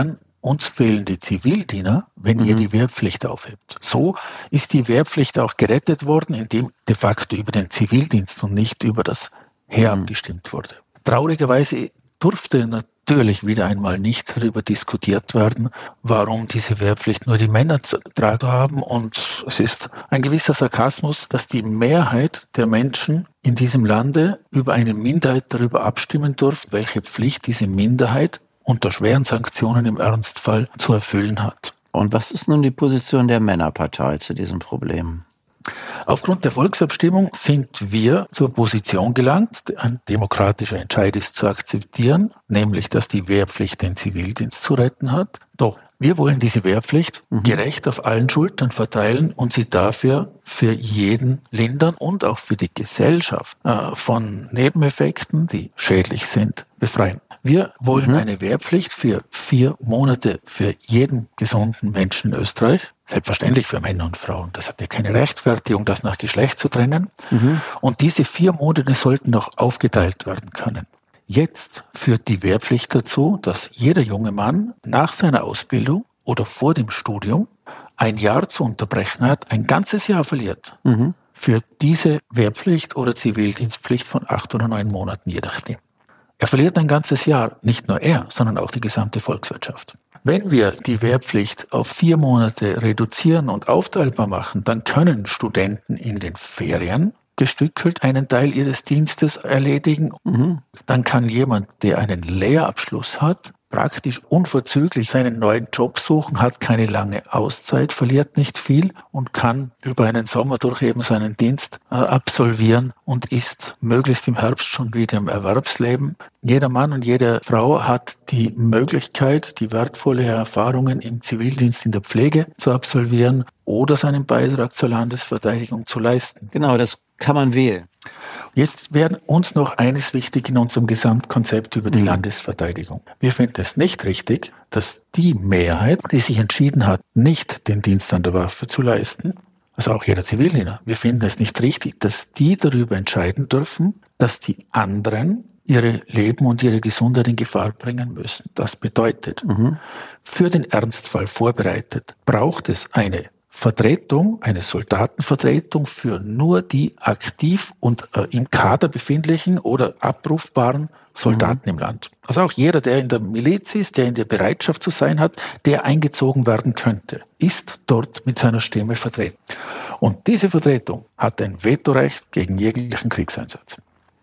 uns fehlen die Zivildiener, wenn mhm. ihr die Wehrpflicht aufhebt. So ist die Wehrpflicht auch gerettet worden, indem de facto über den Zivildienst und nicht über das Heer mhm. abgestimmt wurde. Traurigerweise durfte natürlich wieder einmal nicht darüber diskutiert werden, warum diese Wehrpflicht nur die Männer zu tragen haben. Und es ist ein gewisser Sarkasmus, dass die Mehrheit der Menschen in diesem Lande über eine Minderheit darüber abstimmen durfte, welche Pflicht diese Minderheit unter schweren Sanktionen im Ernstfall zu erfüllen hat. Und was ist nun die Position der Männerpartei zu diesem Problem? Aufgrund der Volksabstimmung sind wir zur Position gelangt, ein demokratischer Entscheid ist zu akzeptieren, nämlich, dass die Wehrpflicht den Zivildienst zu retten hat. Doch wir wollen diese Wehrpflicht mhm. gerecht auf allen Schultern verteilen und sie dafür für jeden lindern und auch für die Gesellschaft äh, von Nebeneffekten, die schädlich sind, befreien. Wir wollen mhm. eine Wehrpflicht für vier Monate für jeden gesunden Menschen in Österreich. Selbstverständlich für Männer und Frauen. Das hat ja keine Rechtfertigung, das nach Geschlecht zu trennen. Mhm. Und diese vier Monate sollten noch aufgeteilt werden können. Jetzt führt die Wehrpflicht dazu, dass jeder junge Mann nach seiner Ausbildung oder vor dem Studium ein Jahr zu unterbrechen hat, ein ganzes Jahr verliert. Mhm. Für diese Wehrpflicht oder Zivildienstpflicht von acht oder neun Monaten, je nachdem. Er verliert ein ganzes Jahr, nicht nur er, sondern auch die gesamte Volkswirtschaft. Wenn wir die Wehrpflicht auf vier Monate reduzieren und aufteilbar machen, dann können Studenten in den Ferien gestückelt einen Teil ihres Dienstes erledigen. Mhm. Dann kann jemand, der einen Lehrabschluss hat, praktisch unverzüglich seinen neuen Job suchen, hat keine lange Auszeit, verliert nicht viel und kann über einen Sommer durch eben seinen Dienst äh, absolvieren und ist möglichst im Herbst schon wieder im Erwerbsleben. Jeder Mann und jede Frau hat die Möglichkeit, die wertvolle Erfahrungen im Zivildienst in der Pflege zu absolvieren oder seinen Beitrag zur Landesverteidigung zu leisten. Genau, das kann man wählen. Jetzt wäre uns noch eines wichtig in unserem Gesamtkonzept über die Landesverteidigung. Wir finden es nicht richtig, dass die Mehrheit, die sich entschieden hat, nicht den Dienst an der Waffe zu leisten, also auch jeder Zivildiener, wir finden es nicht richtig, dass die darüber entscheiden dürfen, dass die anderen ihre Leben und ihre Gesundheit in Gefahr bringen müssen. Das bedeutet, mhm. für den Ernstfall vorbereitet, braucht es eine Vertretung, eine Soldatenvertretung für nur die aktiv und äh, im Kader befindlichen oder abrufbaren Soldaten mhm. im Land. Also auch jeder, der in der Miliz ist, der in der Bereitschaft zu sein hat, der eingezogen werden könnte, ist dort mit seiner Stimme vertreten. Und diese Vertretung hat ein Vetorecht gegen jeglichen Kriegseinsatz.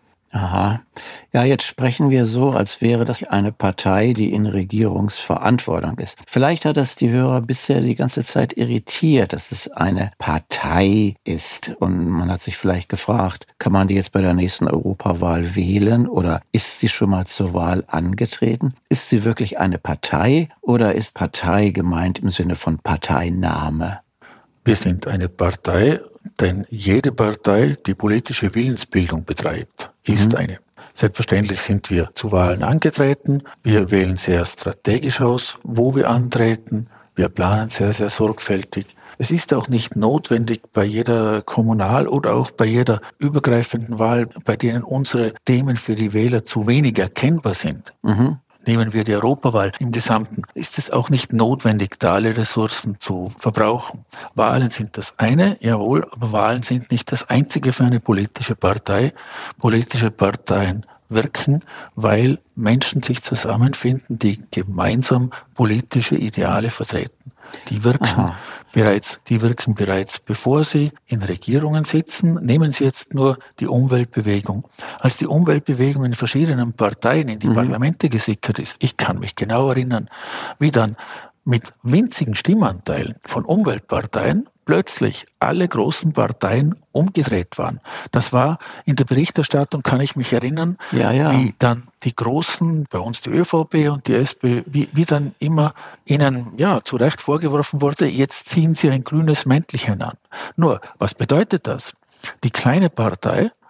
Aha. Ja, jetzt sprechen wir so, als wäre das eine Partei, die in Regierungsverantwortung ist. Vielleicht hat das die Hörer bisher die ganze Zeit irritiert, dass es eine Partei ist. Und man hat sich vielleicht gefragt, kann man die jetzt bei der nächsten Europawahl wählen oder ist sie schon mal zur Wahl angetreten? Ist sie wirklich eine Partei oder ist Partei gemeint im Sinne von Parteiname? Wir sind eine Partei, denn jede Partei, die politische Willensbildung betreibt, ist mhm. eine. Selbstverständlich sind wir zu Wahlen angetreten. Wir wählen sehr strategisch aus, wo wir antreten. Wir planen sehr, sehr sorgfältig. Es ist auch nicht notwendig bei jeder Kommunal- oder auch bei jeder übergreifenden Wahl, bei denen unsere Themen für die Wähler zu wenig erkennbar sind. Mhm. Nehmen wir die Europawahl im Gesamten, ist es auch nicht notwendig, da alle Ressourcen zu verbrauchen. Wahlen sind das eine, jawohl, aber Wahlen sind nicht das einzige für eine politische Partei. Politische Parteien wirken, weil Menschen sich zusammenfinden, die gemeinsam politische Ideale vertreten. Die wirken Aha. bereits, die wirken bereits, bevor sie in Regierungen sitzen. Nehmen Sie jetzt nur die Umweltbewegung. Als die Umweltbewegung in verschiedenen Parteien in die mhm. Parlamente gesickert ist, ich kann mich genau erinnern, wie dann mit winzigen Stimmanteilen von Umweltparteien plötzlich alle großen Parteien umgedreht waren. Das war in der Berichterstattung, kann ich mich erinnern, ja, ja. wie dann die Großen, bei uns die ÖVP und die SPÖ, wie, wie dann immer ihnen ja zu Recht vorgeworfen wurde, jetzt ziehen sie ein grünes Mäntelchen an. Nur, was bedeutet das? Die kleine Partei hat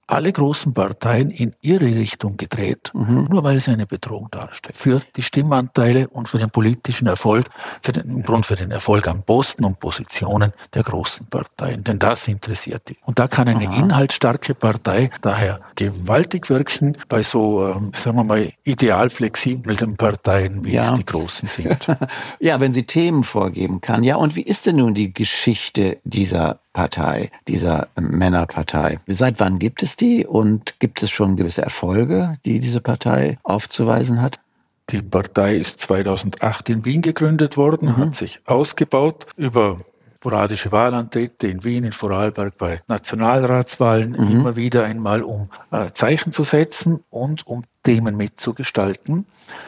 alle großen Parteien in ihre Richtung gedreht, mhm. nur weil sie eine Bedrohung darstellen. Für die Stimmanteile und für den politischen Erfolg, für den, im Grunde für den Erfolg an Posten und Positionen der großen Parteien. Denn das interessiert die. Und da kann eine Aha. inhaltsstarke Partei daher gewaltig wirken bei so, ähm, sagen wir mal, ideal flexiblen Parteien, wie ja. es die großen sind. Ja, wenn sie Themen vorgeben kann. Ja, und wie ist denn nun die Geschichte dieser Partei, dieser Männerpartei? Seit wann gibt es die und gibt es schon gewisse Erfolge, die diese Partei aufzuweisen hat? Die Partei ist zweitausendacht in Wien gegründet worden, mhm. hat sich ausgebaut über sporadische Wahlantritte in Wien, in Vorarlberg bei Nationalratswahlen, mhm. immer wieder einmal, um äh, Zeichen zu setzen und um Themen mitzugestalten.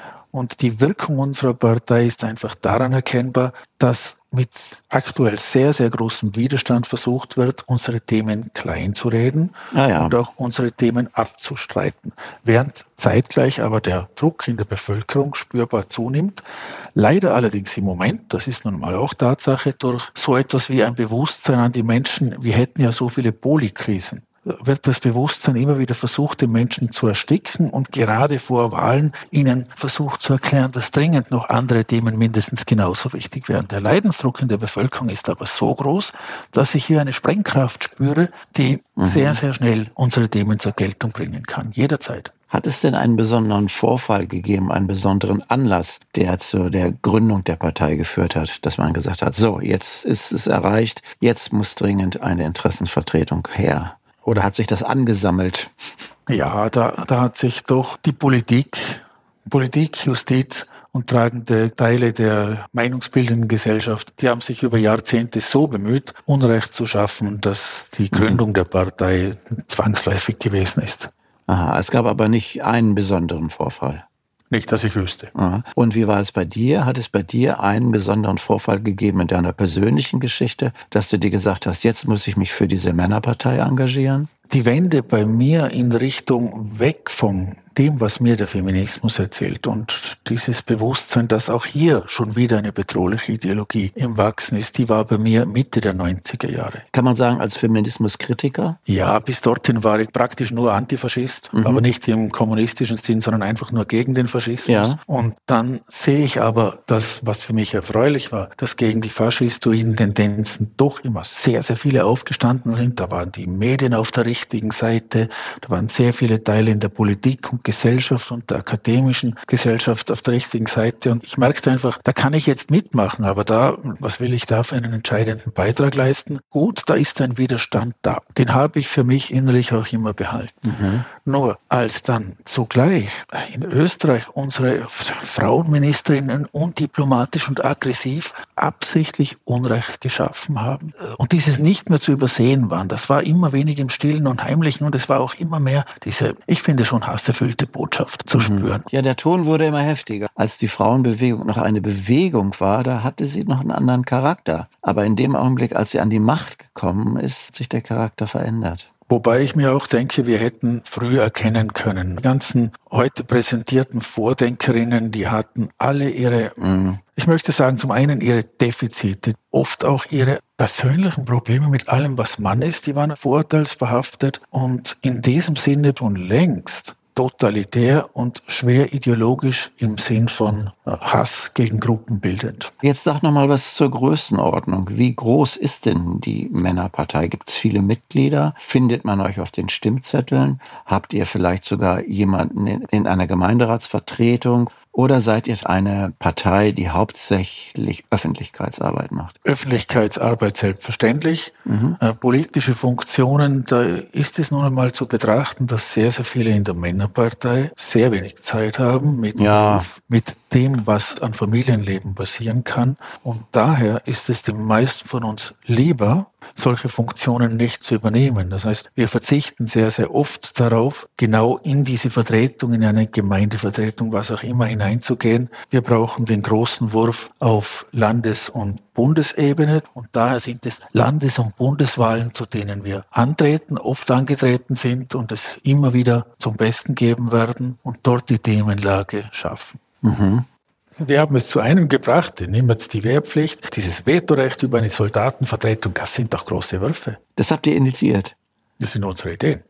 Und die Wirkung unserer Partei ist einfach daran erkennbar, dass mit aktuell sehr, sehr großem Widerstand versucht wird, unsere Themen kleinzureden ah ja. und auch unsere Themen abzustreiten. Während zeitgleich aber der Druck in der Bevölkerung spürbar zunimmt. Leider allerdings im Moment, das ist nun mal auch Tatsache, durch so etwas wie ein Bewusstsein an die Menschen, wir hätten ja so viele Polikrisen, wird das Bewusstsein immer wieder versucht, den Menschen zu ersticken und gerade vor Wahlen ihnen versucht zu erklären, dass dringend noch andere Themen mindestens genauso wichtig wären. Der Leidensdruck in der Bevölkerung ist aber so groß, dass ich hier eine Sprengkraft spüre, die mhm. sehr, sehr schnell unsere Themen zur Geltung bringen kann, jederzeit. Hat es denn einen besonderen Vorfall gegeben, einen besonderen Anlass, der zu der Gründung der Partei geführt hat, dass man gesagt hat, so, jetzt ist es erreicht, jetzt muss dringend eine Interessensvertretung her? Oder hat sich das angesammelt? Ja, da, da hat sich doch die Politik, Politik, Justiz und tragende Teile der meinungsbildenden Gesellschaft, die haben sich über Jahrzehnte so bemüht, Unrecht zu schaffen, dass die Gründung mhm. der Partei zwangsläufig gewesen ist. Aha, es gab aber nicht einen besonderen Vorfall. Nicht, dass ich wüsste. Aha. Und wie war es bei dir? Hat es bei dir einen besonderen Vorfall gegeben in deiner persönlichen Geschichte, dass du dir gesagt hast, jetzt muss ich mich für diese Männerpartei engagieren? Die Wende bei mir in Richtung weg von dem, was mir der Feminismus erzählt und dieses Bewusstsein, dass auch hier schon wieder eine bedrohliche Ideologie im Wachsen ist, die war bei mir Mitte der neunziger Jahre. Kann man sagen, als Feminismuskritiker? Ja, bis dorthin war ich praktisch nur Antifaschist, mhm. aber nicht im kommunistischen Sinn, sondern einfach nur gegen den Faschismus. Ja. Und dann sehe ich aber das, was für mich erfreulich war, dass gegen die faschistoiden Tendenzen doch immer sehr, sehr viele aufgestanden sind. Da waren die Medien auf der richtigen Seite, da waren sehr viele Teile in der Politik und Gesellschaft und der akademischen Gesellschaft auf der richtigen Seite. Und ich merkte einfach, da kann ich jetzt mitmachen, aber da, was will ich da für einen entscheidenden Beitrag leisten? Gut, da ist ein Widerstand da. Den habe ich für mich innerlich auch immer behalten. Mhm. Nur als dann zugleich in Österreich unsere Frauenministerinnen undiplomatisch und aggressiv absichtlich Unrecht geschaffen haben und dieses nicht mehr zu übersehen waren, das war immer wenig im Stillen und Heimlichen und es war auch immer mehr diese, ich finde schon hasserfüllte Botschaft zu spüren. Ja, der Ton wurde immer heftiger. Als die Frauenbewegung noch eine Bewegung war, da hatte sie noch einen anderen Charakter. Aber in dem Augenblick, als sie an die Macht gekommen ist, hat sich der Charakter verändert. Wobei ich mir auch denke, wir hätten früher erkennen können. Die ganzen heute präsentierten Vordenkerinnen, die hatten alle ihre, mm. ich möchte sagen, zum einen ihre Defizite, oft auch ihre persönlichen Probleme mit allem, was Mann ist, die waren vorurteilsbehaftet und in diesem Sinne schon längst totalitär und schwer ideologisch im Sinn von Hass gegen Gruppen bildend. Jetzt sag noch mal was zur Größenordnung. Wie groß ist denn die Männerpartei? Gibt es viele Mitglieder? Findet man euch auf den Stimmzetteln? Habt ihr vielleicht sogar jemanden in, in einer Gemeinderatsvertretung? Oder seid ihr eine Partei, die hauptsächlich Öffentlichkeitsarbeit macht? Öffentlichkeitsarbeit selbstverständlich. Mhm. Äh, politische Funktionen, da ist es nun einmal zu betrachten, dass sehr, sehr viele in der Männerpartei sehr wenig Zeit haben mit, ja. mit dem, was an Familienleben passieren kann. Und daher ist es den meisten von uns lieber, solche Funktionen nicht zu übernehmen. Das heißt, wir verzichten sehr, sehr oft darauf, genau in diese Vertretung, in eine Gemeindevertretung, was auch immer, hineinzugehen. Wir brauchen den großen Wurf auf Landes- und Bundesebene und daher sind es Landes- und Bundeswahlen, zu denen wir antreten, oft angetreten sind und es immer wieder zum Besten geben werden und dort die Themenlage schaffen. Mhm. Wir haben es zu einem gebracht, nehmen wir jetzt die Wehrpflicht, dieses Vetorecht über eine Soldatenvertretung, das sind doch große Würfe. Das habt ihr initiiert? Das sind unsere Ideen.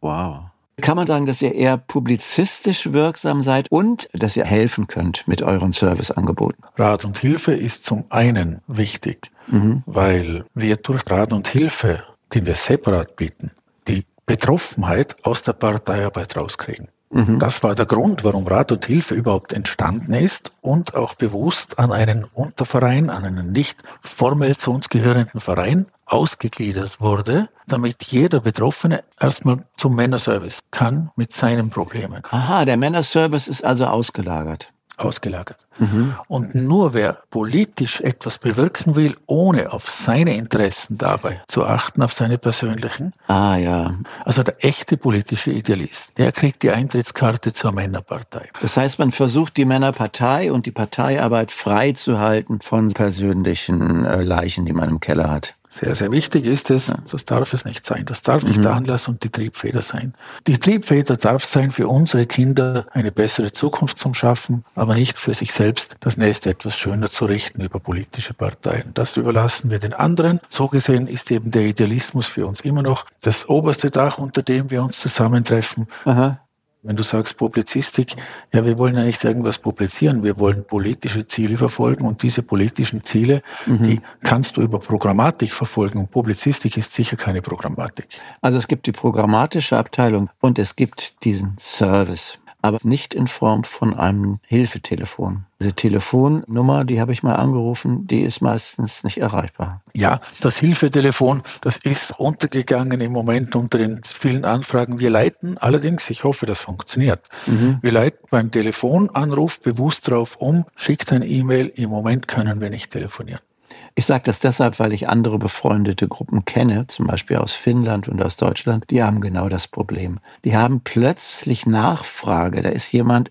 Wow. Kann man sagen, dass ihr eher publizistisch wirksam seid und dass ihr helfen könnt mit euren Serviceangeboten? Rat und Hilfe ist zum einen wichtig, mhm. weil wir durch Rat und Hilfe, die wir separat bieten, die Betroffenheit aus der Parteiarbeit rauskriegen. Mhm. Das war der Grund, warum Rat und Hilfe überhaupt entstanden ist und auch bewusst an einen Unterverein, an einen nicht formell zu uns gehörenden Verein ausgegliedert wurde, damit jeder Betroffene erstmal zum Männerservice kann mit seinen Problemen. Aha, der Männerservice ist also ausgelagert. Ausgelagert. Mhm. Und nur wer politisch etwas bewirken will, ohne auf seine Interessen dabei zu achten, auf seine persönlichen, ah, ja. also der echte politische Idealist, der kriegt die Eintrittskarte zur Männerpartei. Das heißt, man versucht die Männerpartei und die Parteiarbeit frei zu halten von persönlichen äh, Leichen, die man im Keller hat. Sehr, sehr wichtig ist es, das darf es nicht sein. Das darf nicht mhm. der Anlass und die Triebfeder sein. Die Triebfeder darf sein, für unsere Kinder eine bessere Zukunft zu schaffen, aber nicht für sich selbst das Nest etwas schöner zu richten über politische Parteien. Das überlassen wir den anderen. So gesehen ist eben der Idealismus für uns immer noch das oberste Dach, unter dem wir uns zusammentreffen. Aha. Wenn du sagst Publizistik, ja, wir wollen ja nicht irgendwas publizieren, wir wollen politische Ziele verfolgen und diese politischen Ziele, mhm. die kannst du über Programmatik verfolgen und Publizistik ist sicher keine Programmatik. Also es gibt die programmatische Abteilung und es gibt diesen Service, aber nicht in Form von einem Hilfetelefon. Diese Telefonnummer, die habe ich mal angerufen, die ist meistens nicht erreichbar. Ja, das Hilfetelefon, das ist untergegangen im Moment unter den vielen Anfragen. Wir leiten allerdings, ich hoffe, das funktioniert, mhm. wir leiten beim Telefonanruf bewusst darauf um, schickt ein E-Mail, im Moment können wir nicht telefonieren. Ich sage das deshalb, weil ich andere befreundete Gruppen kenne, zum Beispiel aus Finnland und aus Deutschland, die haben genau das Problem. Die haben plötzlich Nachfrage, da ist jemand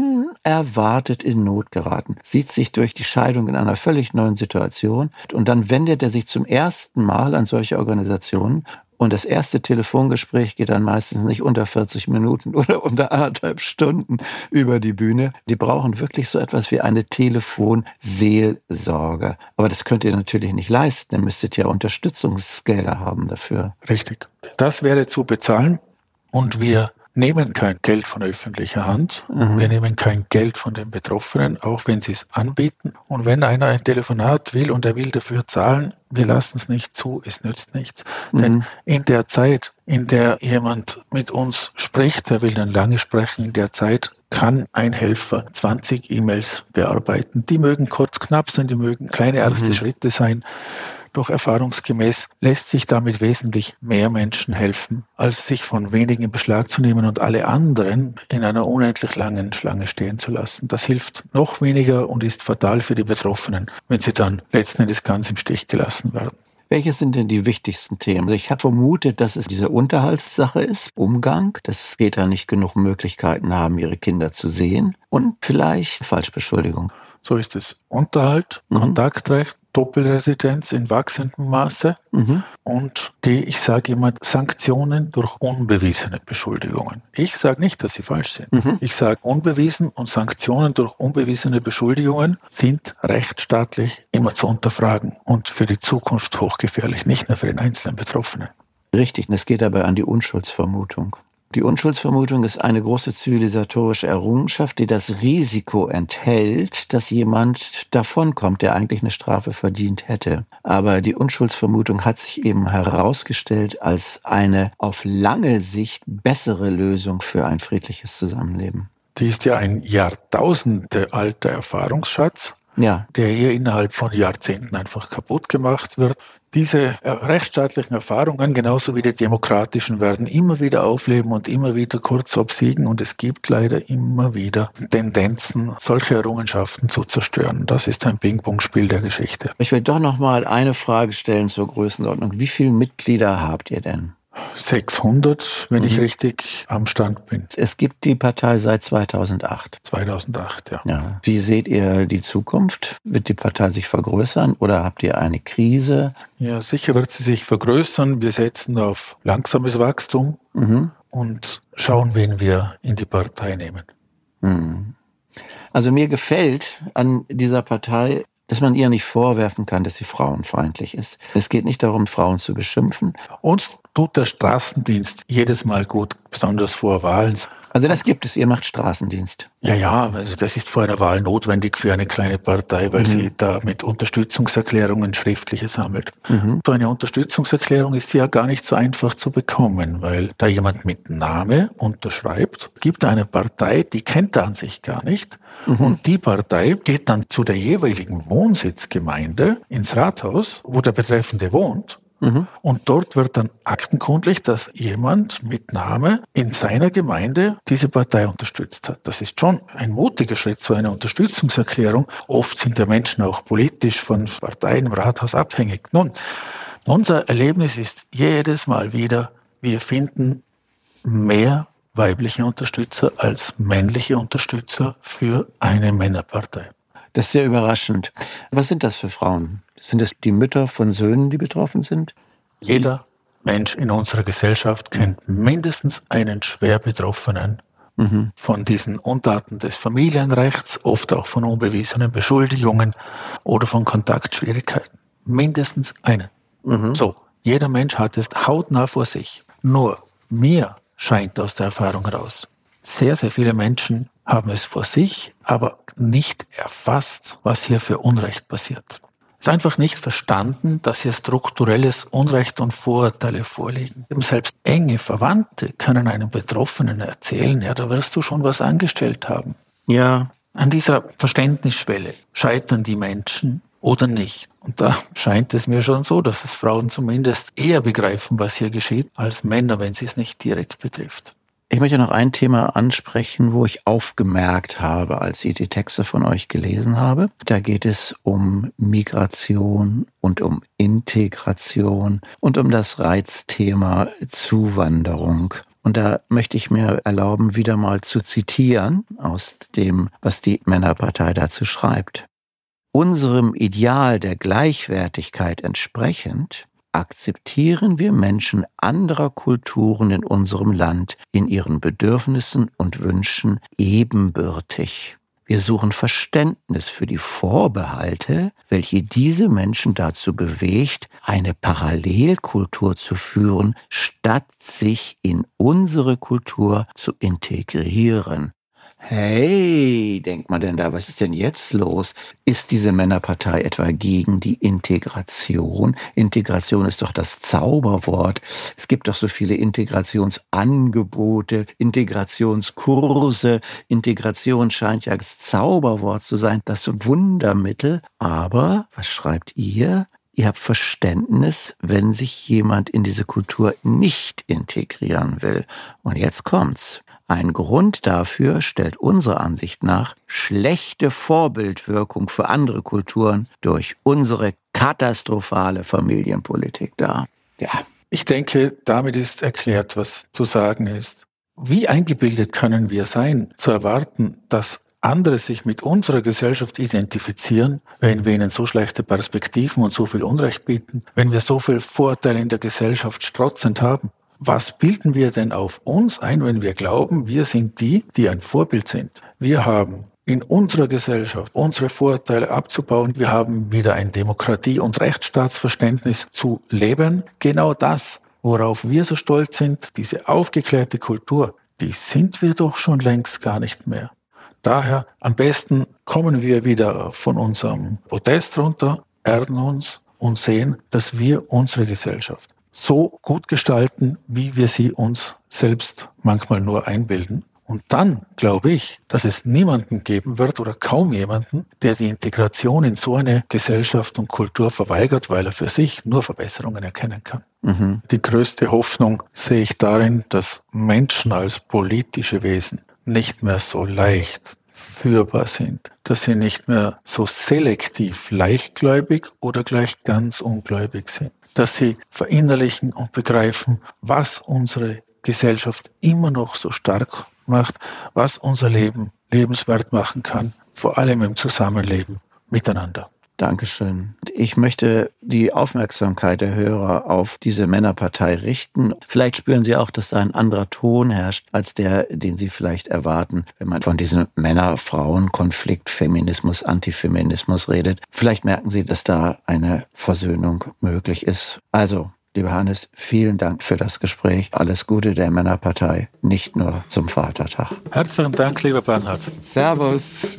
unerwartet in Not geraten, sieht sich durch die Scheidung in einer völlig neuen Situation und dann wendet er sich zum ersten Mal an solche Organisationen. Und das erste Telefongespräch geht dann meistens nicht unter vierzig Minuten oder unter anderthalb Stunden über die Bühne. Die brauchen wirklich so etwas wie eine Telefonseelsorge. Aber das könnt ihr natürlich nicht leisten. Ihr müsstet ja Unterstützungsgelder haben dafür. Richtig. Das wäre zu bezahlen. Und wir nehmen kein Geld von öffentlicher Hand. Mhm. Wir nehmen kein Geld von den Betroffenen, auch wenn sie es anbieten. Und wenn einer ein Telefonat will und er will dafür zahlen, wir lassen es nicht zu, es nützt nichts. Mhm. Denn in der Zeit, in der jemand mit uns spricht, der will dann lange sprechen, in der Zeit kann ein Helfer zwanzig E-Mails bearbeiten. Die mögen kurz, knapp sein, die mögen kleine erste mhm. Schritte sein. Doch erfahrungsgemäß lässt sich damit wesentlich mehr Menschen helfen, als sich von wenigen in Beschlag zu nehmen und alle anderen in einer unendlich langen Schlange stehen zu lassen. Das hilft noch weniger und ist fatal für die Betroffenen, wenn sie dann letzten Endes ganz im Stich gelassen werden. Welche sind denn die wichtigsten Themen? Also ich habe vermutet, dass es diese Unterhaltssache ist, Umgang, dass Väter nicht genug Möglichkeiten haben, ihre Kinder zu sehen und vielleicht Falschbeschuldigung. So ist es. Unterhalt, mhm. Kontaktrecht, Doppelresidenz in wachsendem Maße mhm. und die, ich sage immer, Sanktionen durch unbewiesene Beschuldigungen. Ich sage nicht, dass sie falsch sind. Mhm. Ich sage, unbewiesen und Sanktionen durch unbewiesene Beschuldigungen sind rechtsstaatlich immer zu unterfragen und für die Zukunft hochgefährlich, nicht nur für den einzelnen Betroffenen. Richtig, und es geht dabei an die Unschuldsvermutung. Die Unschuldsvermutung ist eine große zivilisatorische Errungenschaft, die das Risiko enthält, dass jemand davonkommt, der eigentlich eine Strafe verdient hätte. Aber die Unschuldsvermutung hat sich eben herausgestellt als eine auf lange Sicht bessere Lösung für ein friedliches Zusammenleben. Die ist ja ein jahrtausendealter Erfahrungsschatz, ja. der hier innerhalb von Jahrzehnten einfach kaputt gemacht wird. Diese rechtsstaatlichen Erfahrungen, genauso wie die demokratischen, werden immer wieder aufleben und immer wieder kurz obsiegen. Und es gibt leider immer wieder Tendenzen, solche Errungenschaften zu zerstören. Das ist ein Ping-Pong-Spiel der Geschichte. Ich will doch noch mal eine Frage stellen zur Größenordnung. Wie viele Mitglieder habt ihr denn? sechshundert, wenn mhm. ich richtig am Stand bin. Es gibt die Partei seit zweitausendacht. zweitausendacht, ja. ja. Wie seht ihr die Zukunft? Wird die Partei sich vergrößern oder habt ihr eine Krise? Ja, sicher wird sie sich vergrößern. Wir setzen auf langsames Wachstum mhm. und schauen, wen wir in die Partei nehmen. Mhm. Also mir gefällt an dieser Partei, dass man ihr nicht vorwerfen kann, dass sie frauenfeindlich ist. Es geht nicht darum, Frauen zu beschimpfen. Uns tut der Straßendienst jedes Mal gut, besonders vor Wahlen. Also das gibt es, ihr macht Straßendienst. Ja, ja, also das ist vor einer Wahl notwendig für eine kleine Partei, weil mhm. sie da mit Unterstützungserklärungen schriftliche sammelt. Mhm. So eine Unterstützungserklärung ist ja gar nicht so einfach zu bekommen, weil da jemand mit Name unterschreibt, gibt eine Partei, die kennt er an sich gar nicht. Mhm. Und die Partei geht dann zu der jeweiligen Wohnsitzgemeinde ins Rathaus, wo der Betreffende wohnt. Mhm. Und dort wird dann aktenkundlich, dass jemand mit Name in seiner Gemeinde diese Partei unterstützt hat. Das ist schon ein mutiger Schritt, so eine Unterstützungserklärung. Oft sind ja Menschen auch politisch von Parteien im Rathaus abhängig. Nun, unser Erlebnis ist jedes Mal wieder, wir finden mehr weibliche Unterstützer als männliche Unterstützer für eine Männerpartei. Das ist sehr überraschend. Was sind das für Frauen? Sind es die Mütter von Söhnen, die betroffen sind? Jeder Mensch in unserer Gesellschaft kennt mindestens einen schwer Betroffenen mhm. von diesen Untaten des Familienrechts, oft auch von unbewiesenen Beschuldigungen oder von Kontaktschwierigkeiten. Mindestens einen. Mhm. So, jeder Mensch hat es hautnah vor sich. Nur mir scheint aus der Erfahrung heraus, sehr, sehr viele Menschen haben es vor sich, aber nicht erfasst, was hier für Unrecht passiert. Es ist einfach nicht verstanden, dass hier strukturelles Unrecht und Vorurteile vorliegen. Selbst enge Verwandte können einem Betroffenen erzählen, ja, da wirst du schon was angestellt haben. Ja. An dieser Verständnisschwelle scheitern die Menschen oder nicht. Und da scheint es mir schon so, dass es Frauen zumindest eher begreifen, was hier geschieht, als Männer, wenn sie es nicht direkt betrifft. Ich möchte noch ein Thema ansprechen, wo ich aufgemerkt habe, als ich die Texte von euch gelesen habe. Da geht es um Migration und um Integration und um das Reizthema Zuwanderung. Und da möchte ich mir erlauben, wieder mal zu zitieren aus dem, was die Männerpartei dazu schreibt. Unserem Ideal der Gleichwertigkeit entsprechend akzeptieren wir Menschen anderer Kulturen in unserem Land in ihren Bedürfnissen und Wünschen ebenbürtig. Wir suchen Verständnis für die Vorbehalte, welche diese Menschen dazu bewegt, eine Parallelkultur zu führen, statt sich in unsere Kultur zu integrieren. Hey, denkt man denn da, was ist denn jetzt los? Ist diese Männerpartei etwa gegen die Integration? Integration ist doch das Zauberwort. Es gibt doch so viele Integrationsangebote, Integrationskurse. Integration scheint ja das Zauberwort zu sein, das Wundermittel. Aber, was schreibt ihr? Ihr habt Verständnis, wenn sich jemand in diese Kultur nicht integrieren will. Und jetzt kommt's. Ein Grund dafür stellt unserer Ansicht nach schlechte Vorbildwirkung für andere Kulturen durch unsere katastrophale Familienpolitik dar. Ja. Ich denke, damit ist erklärt, was zu sagen ist. Wie eingebildet können wir sein, zu erwarten, dass andere sich mit unserer Gesellschaft identifizieren, wenn wir ihnen so schlechte Perspektiven und so viel Unrecht bieten, wenn wir so viel Vorteile in der Gesellschaft strotzend haben? Was bilden wir denn auf uns ein, wenn wir glauben, wir sind die, die ein Vorbild sind? Wir haben in unserer Gesellschaft unsere Vorurteile abzubauen. Wir haben wieder ein Demokratie- und Rechtsstaatsverständnis zu leben. Genau das, worauf wir so stolz sind, diese aufgeklärte Kultur, die sind wir doch schon längst gar nicht mehr. Daher am besten kommen wir wieder von unserem Podest runter, erden uns und sehen, dass wir unsere Gesellschaft so gut gestalten, wie wir sie uns selbst manchmal nur einbilden. Und dann glaube ich, dass es niemanden geben wird oder kaum jemanden, der die Integration in so eine Gesellschaft und Kultur verweigert, weil er für sich nur Verbesserungen erkennen kann. Mhm. Die größte Hoffnung sehe ich darin, dass Menschen als politische Wesen nicht mehr so leicht führbar sind, dass sie nicht mehr so selektiv leichtgläubig oder gleich ganz ungläubig sind, dass sie verinnerlichen und begreifen, was unsere Gesellschaft immer noch so stark macht, was unser Leben lebenswert machen kann, vor allem im Zusammenleben miteinander. Dankeschön. Ich möchte die Aufmerksamkeit der Hörer auf diese Männerpartei richten. Vielleicht spüren Sie auch, dass da ein anderer Ton herrscht, als der, den Sie vielleicht erwarten, wenn man von diesem Männer-Frauen-Konflikt, Feminismus, Antifeminismus redet. Vielleicht merken Sie, dass da eine Versöhnung möglich ist. Also, lieber Hannes, vielen Dank für das Gespräch. Alles Gute der Männerpartei, nicht nur zum Vatertag. Herzlichen Dank, lieber Bernhard. Servus.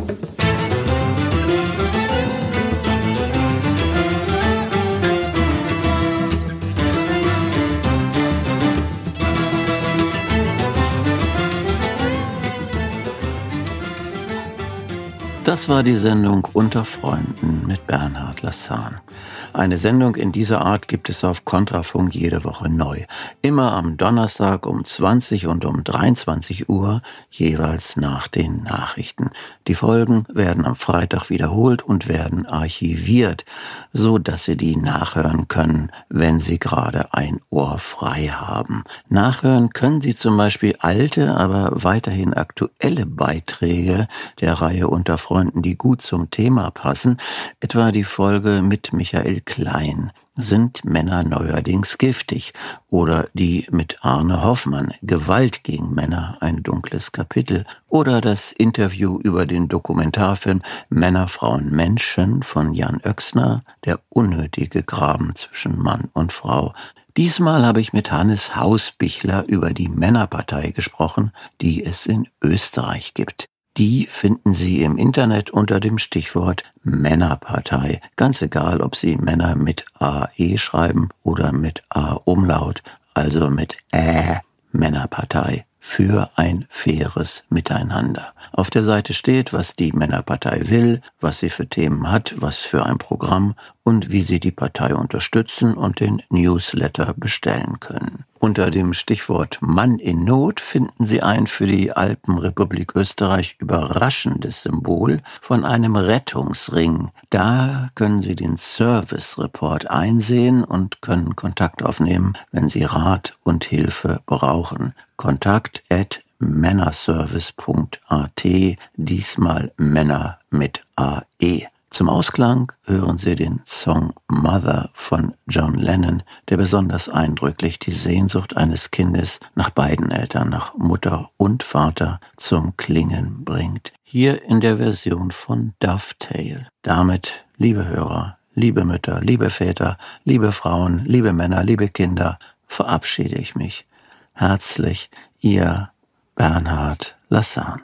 Das war die Sendung Unter Freunden mit Bernhard Lassan. Eine Sendung in dieser Art gibt es auf Kontrafunk jede Woche neu. Immer am Donnerstag um zwanzig und um dreiundzwanzig Uhr, jeweils nach den Nachrichten. Die Folgen werden am Freitag wiederholt und werden archiviert, so dass Sie die nachhören können, wenn Sie gerade ein Ohr frei haben. Nachhören können Sie zum Beispiel alte, aber weiterhin aktuelle Beiträge der Reihe Unter Freunden, die gut zum Thema passen, etwa die Folge mit Michael Klein. Sind Männer neuerdings giftig? Oder die mit Arne Hoffmann, Gewalt gegen Männer, ein dunkles Kapitel. Oder das Interview über den Dokumentarfilm Männer, Frauen, Menschen von Jan Oechsner, der unnötige Graben zwischen Mann und Frau. Diesmal habe ich mit Hannes Hausbichler über die Männerpartei gesprochen, die es in Österreich gibt. Die finden Sie im Internet unter dem Stichwort Männerpartei. Ganz egal, ob Sie Männer mit A E schreiben oder mit A-Umlaut, also mit Ä, Männerpartei. Für ein faires Miteinander. Auf der Seite steht, was die Männerpartei will, was sie für Themen hat, was für ein Programm und wie Sie die Partei unterstützen und den Newsletter bestellen können. Unter dem Stichwort Mann in Not finden Sie ein für die Alpenrepublik Österreich überraschendes Symbol von einem Rettungsring. Da können Sie den Service-Report einsehen und können Kontakt aufnehmen, wenn Sie Rat und Hilfe brauchen. Kontakt at männerservice punkt a t, diesmal Männer mit A E. Zum Ausklang hören Sie den Song Mother von John Lennon, der besonders eindrücklich die Sehnsucht eines Kindes nach beiden Eltern, nach Mutter und Vater, zum Klingen bringt. Hier in der Version von Dovetail. Damit, liebe Hörer, liebe Mütter, liebe Väter, liebe Frauen, liebe Männer, liebe Kinder, verabschiede ich mich. Herzlich, Ihr Bernhard Lassan.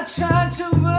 I tried to run